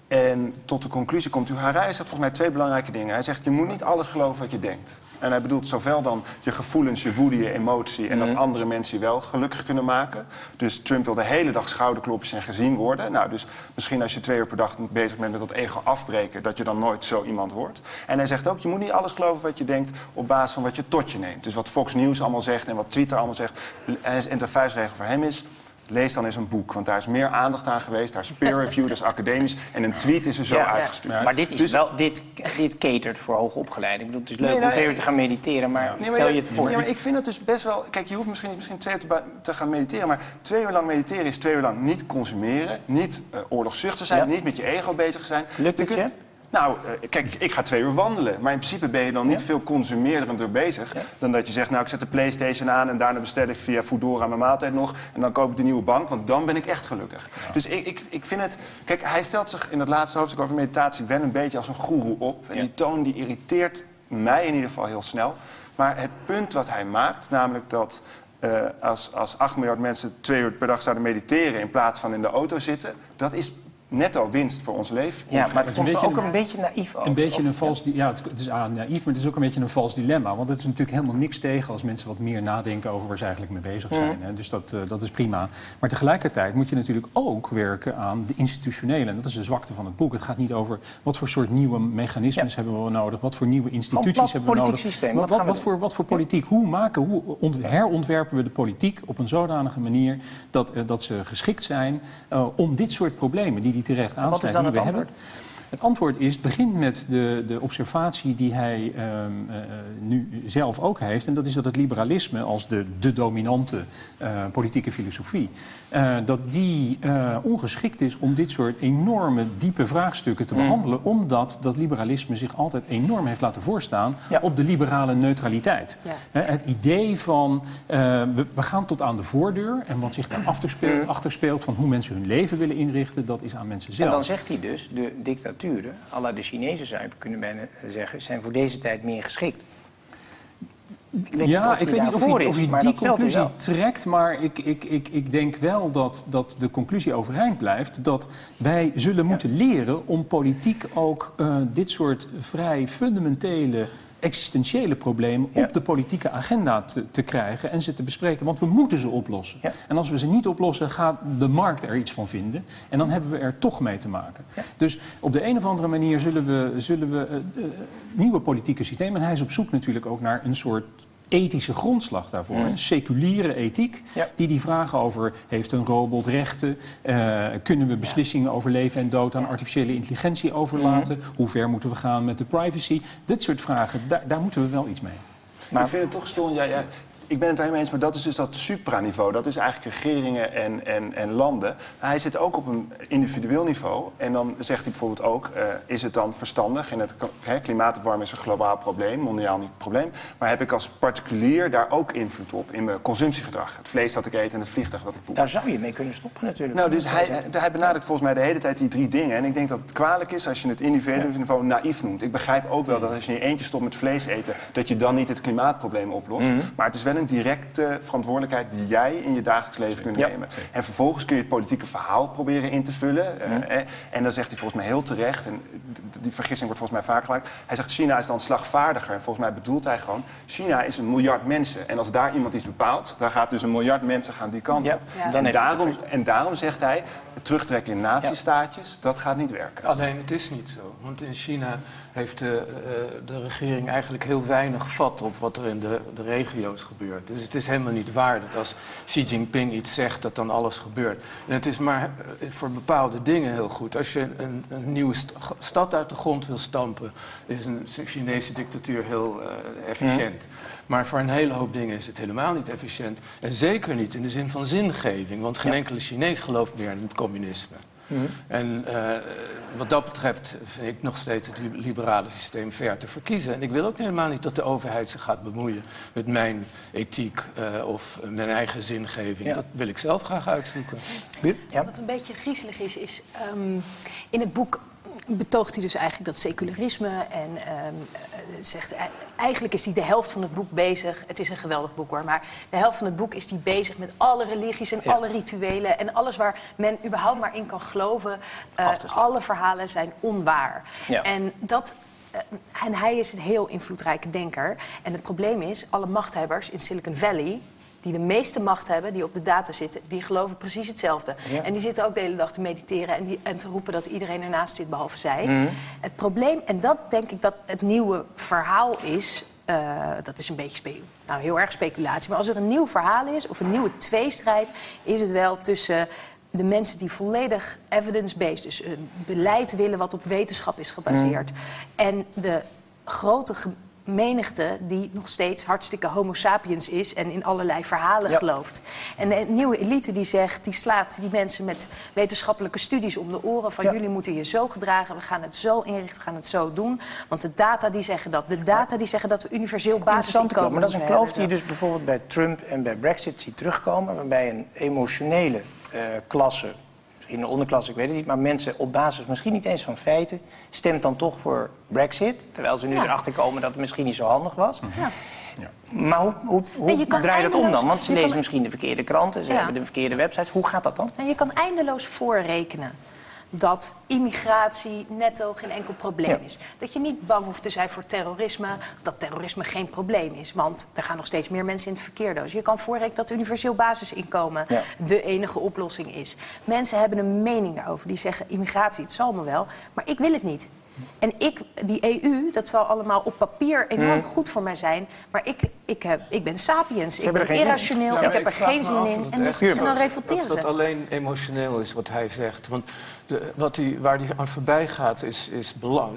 En tot de conclusie komt Harari zegt volgens mij 2 belangrijke dingen. Hij zegt, je moet niet alles geloven wat je denkt. En hij bedoelt zowel dan je gevoelens, je woede, je emotie... en dat andere mensen je wel gelukkig kunnen maken. Dus Trump wil de hele dag schouderklopjes en gezien worden. Nou, dus misschien als je 2 uur per dag bezig bent met dat ego afbreken... dat je dan nooit zo iemand wordt. En hij zegt ook, je moet niet alles geloven wat je denkt... op basis van wat je tot je neemt. Dus wat Fox News allemaal zegt en wat Twitter allemaal zegt. En de vuistregel voor hem is... lees dan eens een boek, want daar is meer aandacht aan geweest. Daar is peer review, dat is academisch. En een tweet is er zo uitgestuurd. Ja. Maar dit is wel, dit catert voor hoogopgeleiden. Ik bedoel, het is leuk om 2 uur te gaan mediteren, maar stel je het voor. Ja, maar ik vind het dus best wel... Kijk, je hoeft misschien 2 uur te gaan mediteren... maar 2 uur lang mediteren is 2 uur lang niet consumeren... niet oorlogszuchtig zijn, niet met je ego bezig zijn. Lukt het je? Nou, kijk, ik ga 2 uur wandelen. Maar in principe ben je dan niet veel consumerender bezig... dan dat je zegt, nou, ik zet de PlayStation aan... en daarna bestel ik via Foodora mijn maaltijd nog... en dan koop ik de nieuwe bank, want dan ben ik echt gelukkig. Ja. Dus ik vind het... Kijk, hij stelt zich in het laatste hoofdstuk over meditatie... wel een beetje als een goeroe op. En die toon die irriteert mij in ieder geval heel snel. Maar het punt wat hij maakt, namelijk dat... als 8 miljard mensen 2 uur per dag zouden mediteren... in plaats van in de auto zitten, dat is... netto winst voor ons leven. Ja, maar het komt ook een beetje naïef over. Een beetje een vals... Ja, het is naïef, maar het is ook een beetje een vals dilemma. Want het is natuurlijk helemaal niks tegen als mensen wat meer nadenken over waar ze eigenlijk mee bezig zijn. Hè. Dus dat is prima. Maar tegelijkertijd moet je natuurlijk ook werken aan de institutionele. En dat is de zwakte van het boek. Het gaat niet over wat voor soort nieuwe mechanismes hebben we nodig. Wat voor nieuwe instituties hebben we nodig. Systeem. Wat voor politiek? Hoe herontwerpen we de politiek op een zodanige manier dat ze geschikt zijn om dit soort problemen die terecht aansnijdt. Wat is dan het antwoord? Het antwoord is, begin met de observatie die hij nu zelf ook heeft. En dat is dat het liberalisme als de dominante politieke filosofie... dat die ongeschikt is om dit soort enorme, diepe vraagstukken te behandelen... omdat dat liberalisme zich altijd enorm heeft laten voorstaan op de liberale neutraliteit. Ja. Het idee van, we gaan tot aan de voordeur... en wat zich daarachter speelt van hoe mensen hun leven willen inrichten... dat is aan mensen zelf. En dan zegt hij dus, de dictaturen, à la de Chinezen zou je kunnen bijna zeggen... zijn voor deze tijd meer geschikt. Ik weet niet of hij die conclusie trekt, maar ik denk wel dat de conclusie overeind blijft... dat wij zullen moeten leren om politiek ook dit soort vrij fundamentele... existentiële problemen op de politieke agenda te krijgen en ze te bespreken. Want we moeten ze oplossen. Ja. En als we ze niet oplossen, gaat de markt er iets van vinden. En dan hebben we er toch mee te maken. Ja. Dus op de een of andere manier zullen we nieuwe politieke systemen... en hij is op zoek natuurlijk ook naar een soort... ethische grondslag daarvoor. Een seculiere ethiek die vragen over... heeft een robot rechten? Kunnen we beslissingen over leven en dood aan artificiële intelligentie overlaten? Hoe ver moeten we gaan met de privacy? Dit soort vragen, daar moeten we wel iets mee. Maar ik vind het toch stom... Ik ben het daarmee eens, maar dat is dus dat supraniveau. Dat is eigenlijk regeringen en landen. Hij zit ook op een individueel niveau. En dan zegt hij bijvoorbeeld ook... is het dan verstandig... in het klimaatopwarming is een globaal probleem, mondiaal niet probleem... maar heb ik als particulier daar ook invloed op... in mijn consumptiegedrag. Het vlees dat ik eet en het vliegtuig dat ik boek. Daar zou je mee kunnen stoppen natuurlijk. Nou, dus hij benadert volgens mij de hele tijd die 3 dingen. En ik denk dat het kwalijk is als je het individueel niveau naïef noemt. Ik begrijp ook wel dat als je in je eentje stopt met vlees eten... dat je dan niet het klimaatprobleem oplost. Maar het is wel een directe verantwoordelijkheid die jij in je dagelijks leven kunt nemen. En vervolgens kun je het politieke verhaal proberen in te vullen. En dan zegt hij volgens mij heel terecht, en die vergissing wordt volgens mij vaak gemaakt... hij zegt China is dan slagvaardiger. En volgens mij bedoelt hij gewoon, China is 1 miljard mensen. En als daar iemand iets bepaalt, dan gaat dus 1 miljard mensen gaan die kant op. En daarom zegt hij, het terugtrekken in nazistaatjes, dat gaat niet werken. Alleen het is niet zo. Want in China heeft de regering eigenlijk heel weinig vat op wat er in de regio's gebeurt. Dus het is helemaal niet waar dat als Xi Jinping iets zegt, dat dan alles gebeurt. En het is maar voor bepaalde dingen heel goed. Als je een nieuwe stad uit de grond wil stampen, is een Chinese dictatuur heel efficiënt. Maar voor een hele hoop dingen is het helemaal niet efficiënt. En zeker niet in de zin van zingeving. Want geen enkele Chinees gelooft meer in het communisme. En wat dat betreft vind ik nog steeds het liberale systeem ver te verkiezen. En ik wil ook helemaal niet dat de overheid zich gaat bemoeien met mijn ethiek of mijn eigen zingeving. Dat wil ik zelf graag uitzoeken. Wat een beetje griezelig is in het boek betoogt hij dus eigenlijk dat secularisme en zegt... Eigenlijk is hij de helft van het boek bezig. Het is een geweldig boek hoor, maar de helft van het boek is hij bezig met alle religies en alle rituelen en alles waar men überhaupt maar in kan geloven. Alle verhalen zijn onwaar. Ja. En hij is een heel invloedrijke denker. En het probleem is, alle machthebbers in Silicon Valley, die de meeste macht hebben, die op de data zitten, die geloven precies hetzelfde. Ja. En die zitten ook de hele dag te mediteren en te roepen dat iedereen ernaast zit, behalve zij. Het probleem, en dat denk ik dat het nieuwe verhaal is, dat is een beetje heel erg speculatie, maar als er een nieuw verhaal is, of een nieuwe tweestrijd, is het wel tussen de mensen die volledig evidence-based, dus een beleid willen wat op wetenschap is gebaseerd, en de grote menigte die nog steeds hartstikke homo sapiens is en in allerlei verhalen gelooft. En de nieuwe elite die slaat die mensen met wetenschappelijke studies om de oren van jullie moeten je zo gedragen, we gaan het zo inrichten, we gaan het zo doen. Want de data die zeggen dat. De data die zeggen dat we universeel basisinkomen. Maar dat is een kloof die je dus bijvoorbeeld bij Trump en bij Brexit ziet terugkomen, waarbij een emotionele klasse, in de onderklasse, ik weet het niet, maar mensen op basis misschien niet eens van feiten stemt dan toch voor Brexit, terwijl ze nu erachter komen dat het misschien niet zo handig was. Ja. Maar hoe draai je dat om dan? Want ze lezen misschien de verkeerde kranten, ze hebben de verkeerde websites. Hoe gaat dat dan? En je kan eindeloos voorrekenen dat immigratie netto geen enkel probleem is. Dat je niet bang hoeft te zijn voor terrorisme, dat terrorisme geen probleem is. Want er gaan nog steeds meer mensen in het verkeer dood. Dus je kan voorrekenen dat universeel basisinkomen de enige oplossing is. Mensen hebben een mening daarover. Die zeggen, immigratie, het zal me wel, maar ik wil het niet. En die EU, dat zal allemaal op papier enorm goed voor mij zijn. Maar ik ben sapiens, ik ben irrationeel, ik heb er geen zin in. En dus dan reflecteren ze. Of dat alleen emotioneel is wat hij zegt. Want waar hij aan voorbij gaat is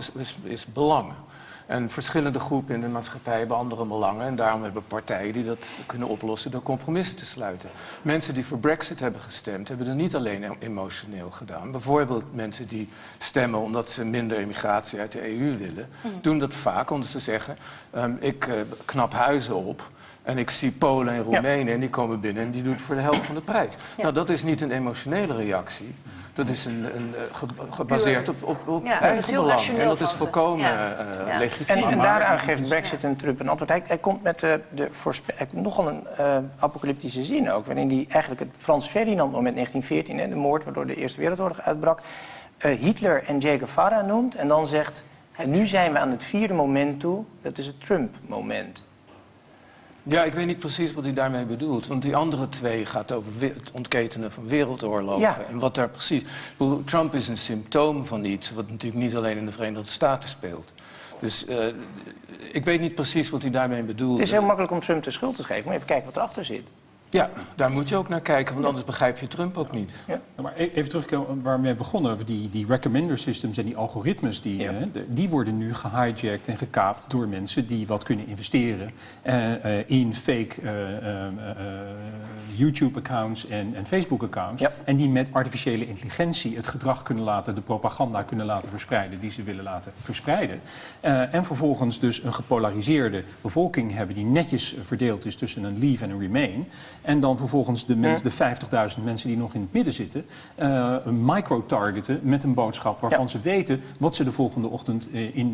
belangen. En verschillende groepen in de maatschappij hebben andere belangen. En daarom hebben partijen die dat kunnen oplossen door compromissen te sluiten. Mensen die voor Brexit hebben gestemd, hebben er niet alleen emotioneel gedaan. Bijvoorbeeld mensen die stemmen omdat ze minder immigratie uit de EU willen, doen dat vaak omdat ze zeggen, ik knap huizen op. En ik zie Polen en Roemenen en die komen binnen en die doen het voor de helft van de prijs. Ja. Nou, dat is niet een emotionele reactie. Dat is gebaseerd op eigen belang. En dat is volkomen legitiem. En daaraan geeft Brexit en Trump een antwoord. Hij komt met nogal een apocalyptische zin ook. Waarin hij eigenlijk het Frans Ferdinand-moment 1914, de moord waardoor de Eerste Wereldoorlog uitbrak, Hitler en Che Guevara noemt. En dan zegt, en nu zijn we aan het vierde moment toe. Dat is het Trump-moment. Ja, ik weet niet precies wat hij daarmee bedoelt. Want die andere twee gaat over het ontketenen van wereldoorlogen. Ja. En wat daar precies... Trump is een symptoom van iets wat natuurlijk niet alleen in de Verenigde Staten speelt. Dus ik weet niet precies wat hij daarmee bedoelt. Het is heel makkelijk om Trump de schuld te geven, maar even kijken wat erachter zit. Ja, daar moet je ook naar kijken, want anders begrijp je Trump ook niet. Ja. Maar even terugkomen waar we mee begonnen, over die recommender systems en die algoritmes, die worden nu gehijacked en gekaapt door mensen die wat kunnen investeren in fake YouTube-accounts en Facebook-accounts. Ja. En die met artificiële intelligentie het gedrag kunnen laten, de propaganda kunnen laten verspreiden die ze willen laten verspreiden. En vervolgens dus een gepolariseerde bevolking hebben die netjes verdeeld is tussen een leave en een remain. En dan vervolgens de 50.000 mensen die nog in het midden zitten, micro-targeten met een boodschap waarvan ze weten wat ze de volgende ochtend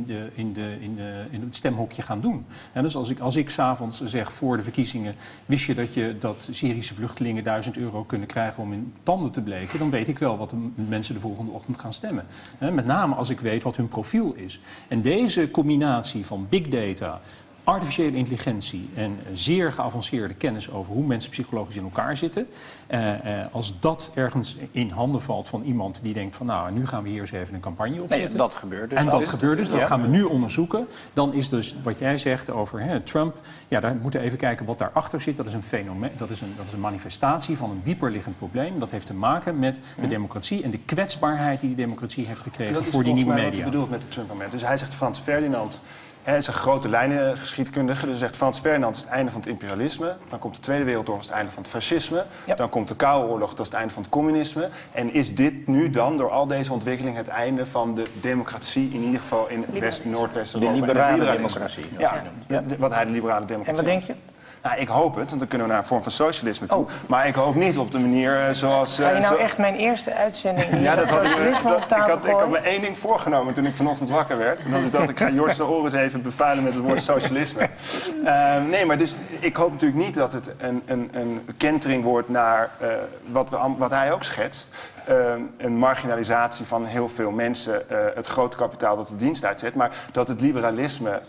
in het stemhokje gaan doen. En dus als ik 's avonds zeg voor de verkiezingen, wist je dat Syrische vluchtelingen €1000 kunnen krijgen om hun tanden te bleken, dan weet ik wel wat de mensen de volgende ochtend gaan stemmen. Met name als ik weet wat hun profiel is. En deze combinatie van big data, artificiële intelligentie en zeer geavanceerde kennis over hoe mensen psychologisch in elkaar zitten. Als dat ergens in handen valt van iemand die denkt van nou, nu gaan we hier eens even een campagne opzetten. Nee, dat gebeurt dus. En dat gebeurt dus, dat gaan we nu onderzoeken. Dan is dus wat jij zegt over Trump, ja, daar moeten we even kijken wat daarachter zit. Dat is een fenomeen, dat is een manifestatie van een dieper liggend probleem. Dat heeft te maken met de democratie en de kwetsbaarheid die democratie heeft gekregen voor die nieuwe media. Dat is wat hij bedoelt met het Trump-moment. Dus hij zegt Frans Ferdinand. Hij is een grote lijnengeschiedkundige. Dus zegt Frans Ferdinand is het einde van het imperialisme. Dan komt de Tweede Wereldoorlog, is het einde van het fascisme. Ja. Dan komt de Koude Oorlog, dat is het einde van het communisme. En is dit nu dan, door al deze ontwikkelingen, het einde van de democratie, in ieder geval in Noordwesten? De liberale democratie. Ja, wat hij de liberale democratie. En wat denk je? Nou, ik hoop het, want dan kunnen we naar een vorm van socialisme toe. Maar ik hoop niet op de manier zoals... Ga je nou echt mijn eerste uitzending ja, dat had socialisme op tafel ik had me één ding voorgenomen toen ik vanochtend wakker werd. En dat is dat ik ga Jort zijn oren eens even bevuilen met het woord socialisme. Nee, maar dus ik hoop natuurlijk niet dat het een kentering wordt naar wat hij ook schetst. Een marginalisatie van heel veel mensen, het grote kapitaal dat de dienst uitzet. Maar dat het liberalisme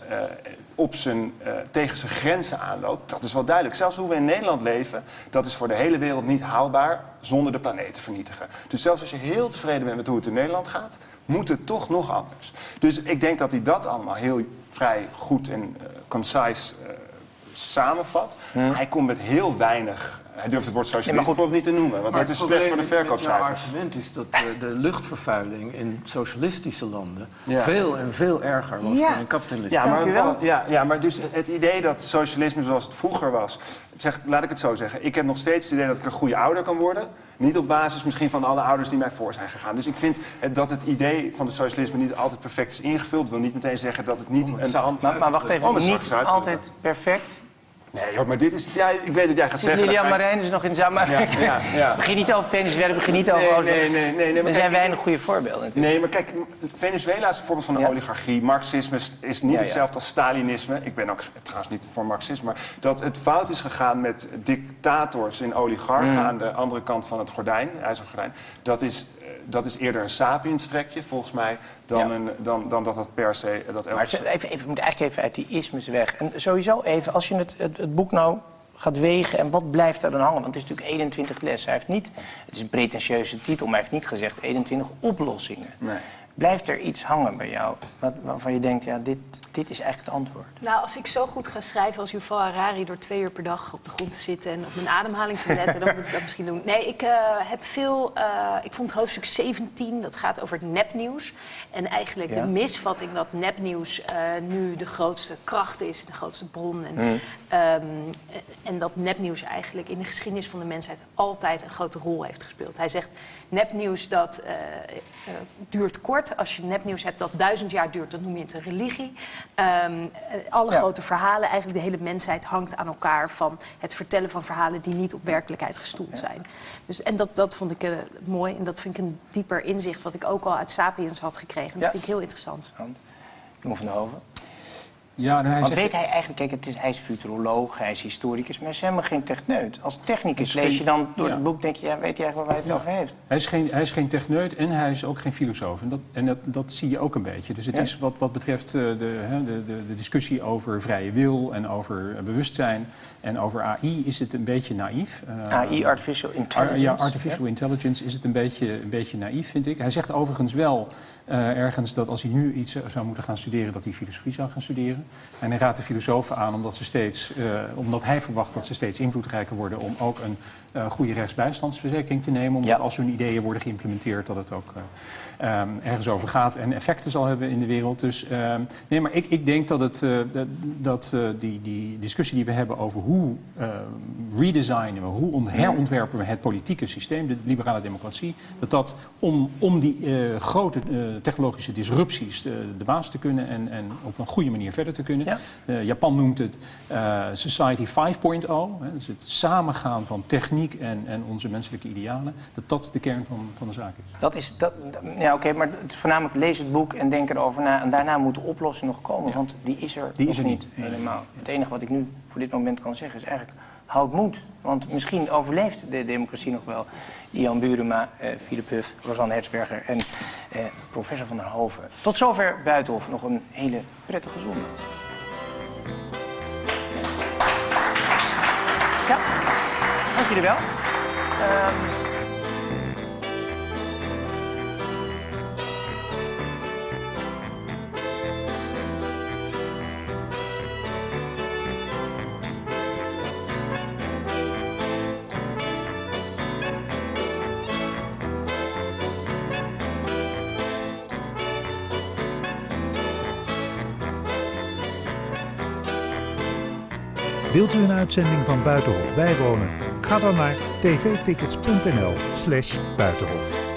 tegen zijn grenzen aanloopt, dat is wel duidelijk. Zelfs hoe we in Nederland leven, dat is voor de hele wereld niet haalbaar zonder de planeet te vernietigen. Dus zelfs als je heel tevreden bent met hoe het in Nederland gaat, moet het toch nog anders. Dus ik denk dat hij dat allemaal heel vrij goed en concise samenvat. Hij komt met heel weinig... Hij durft het woord socialisme bijvoorbeeld niet te noemen, want dat is slecht voor de verkoopcijfers. Het argument is dat de luchtvervuiling in socialistische landen veel en veel erger was dan in kapitalisme. Maar dus het idee dat socialisme zoals het vroeger was... laat ik het zo zeggen, ik heb nog steeds het idee dat ik een goede ouder kan worden. Niet op basis misschien van alle ouders die mij voor zijn gegaan. Dus ik vind dat het idee van het socialisme niet altijd perfect is ingevuld. Ik wil niet meteen zeggen dat het niet... Maar wacht even, niet altijd perfect... Nee, joh, maar dit is... Ja, ik weet wat jij gaat zeggen. Lilian Marijn is nog in zaal, maar... Begin niet over Venezuela, begin niet over... Nee, er zijn weinig goede voorbeelden natuurlijk. Nee, maar kijk, Venezuela is een voorbeeld van een oligarchie. Marxisme is niet hetzelfde als Stalinisme. Ik ben ook trouwens niet voor Marxisme, maar dat het fout is gegaan met dictators en oligarchen aan de andere kant van het gordijn, ijzeren gordijn. Dat is eerder een sapiens-trekje, volgens mij, dan dat per se... Maar we moeten eigenlijk even uit die ismes weg. En sowieso even, als je het boek nou gaat wegen... en wat blijft er dan hangen? Want het is natuurlijk 21 lessen. Hij heeft niet, het is een pretentieuze titel, maar hij heeft niet gezegd 21 oplossingen. Nee. Blijft er iets hangen bij jou waarvan je denkt, dit is eigenlijk het antwoord? Nou, als ik zo goed ga schrijven als Yuval Harari... door 2 uur per dag op de grond te zitten en op mijn ademhaling te letten... dan moet ik dat misschien doen. Nee, ik heb veel... ik vond hoofdstuk 17, dat gaat over het nepnieuws. En eigenlijk de misvatting dat nepnieuws nu de grootste kracht is... de grootste bron. En dat nepnieuws eigenlijk in de geschiedenis van de mensheid... altijd een grote rol heeft gespeeld. Hij zegt, nepnieuws dat duurt kort... Als je nepnieuws hebt dat 1000 jaar duurt, dan noem je het een religie. Alle grote verhalen, eigenlijk de hele mensheid hangt aan elkaar... van het vertellen van verhalen die niet op werkelijkheid gestoeld zijn. Dus, en dat vond ik mooi en dat vind ik een dieper inzicht... wat ik ook al uit Sapiens had gekregen. Dat vind ik heel interessant. Jongen van der Hoven. Ja, want weet hij eigenlijk, kijk, hij is futuroloog, hij is historicus, maar hij is helemaal geen techneut. Als technicus lees je dan door het boek, denk je, weet hij eigenlijk waar hij het over heeft? Hij is geen techneut en hij is ook geen filosoof. En dat zie je ook een beetje. Dus het is wat betreft de discussie over vrije wil en over bewustzijn en over AI is het een beetje naïef. AI, Artificial Intelligence. Artificial Intelligence is het een beetje naïef, vind ik. Hij zegt overigens wel ergens dat als hij nu iets zou moeten gaan studeren, dat hij filosofie zou gaan studeren. En hij raadt de filosofen aan omdat hij verwacht dat ze steeds invloedrijker worden om ook een goede rechtsbijstandsverzekering te nemen. Omdat als hun ideeën worden geïmplementeerd, dat het ook ergens over gaat en effecten zal hebben in de wereld. Dus nee, maar ik denk dat die discussie die we hebben over hoe redesignen we, hoe herontwerpen we het politieke systeem, de liberale democratie, dat om die grote technologische disrupties de baas te kunnen en op een goede manier verder te kunnen. Japan noemt het Society 5.0, dus het samengaan van techniek en onze menselijke idealen, dat de kern van de zaak is. Oké, maar voornamelijk lees het boek en denk erover na. En daarna moet de oplossing nog komen, want die is er niet helemaal. Het enige wat ik nu voor dit moment kan zeggen is eigenlijk, houd moed. Want misschien overleeft de democratie nog wel. Ian Buruma, Philip Huff, Rosanne Hertzberger en professor Van der Hoven. Tot zover Buitenhof. Nog een hele prettige zondag. Ja, dank jullie wel. Wilt u een uitzending van Buitenhof bijwonen? Ga dan naar tvtickets.nl/Buitenhof.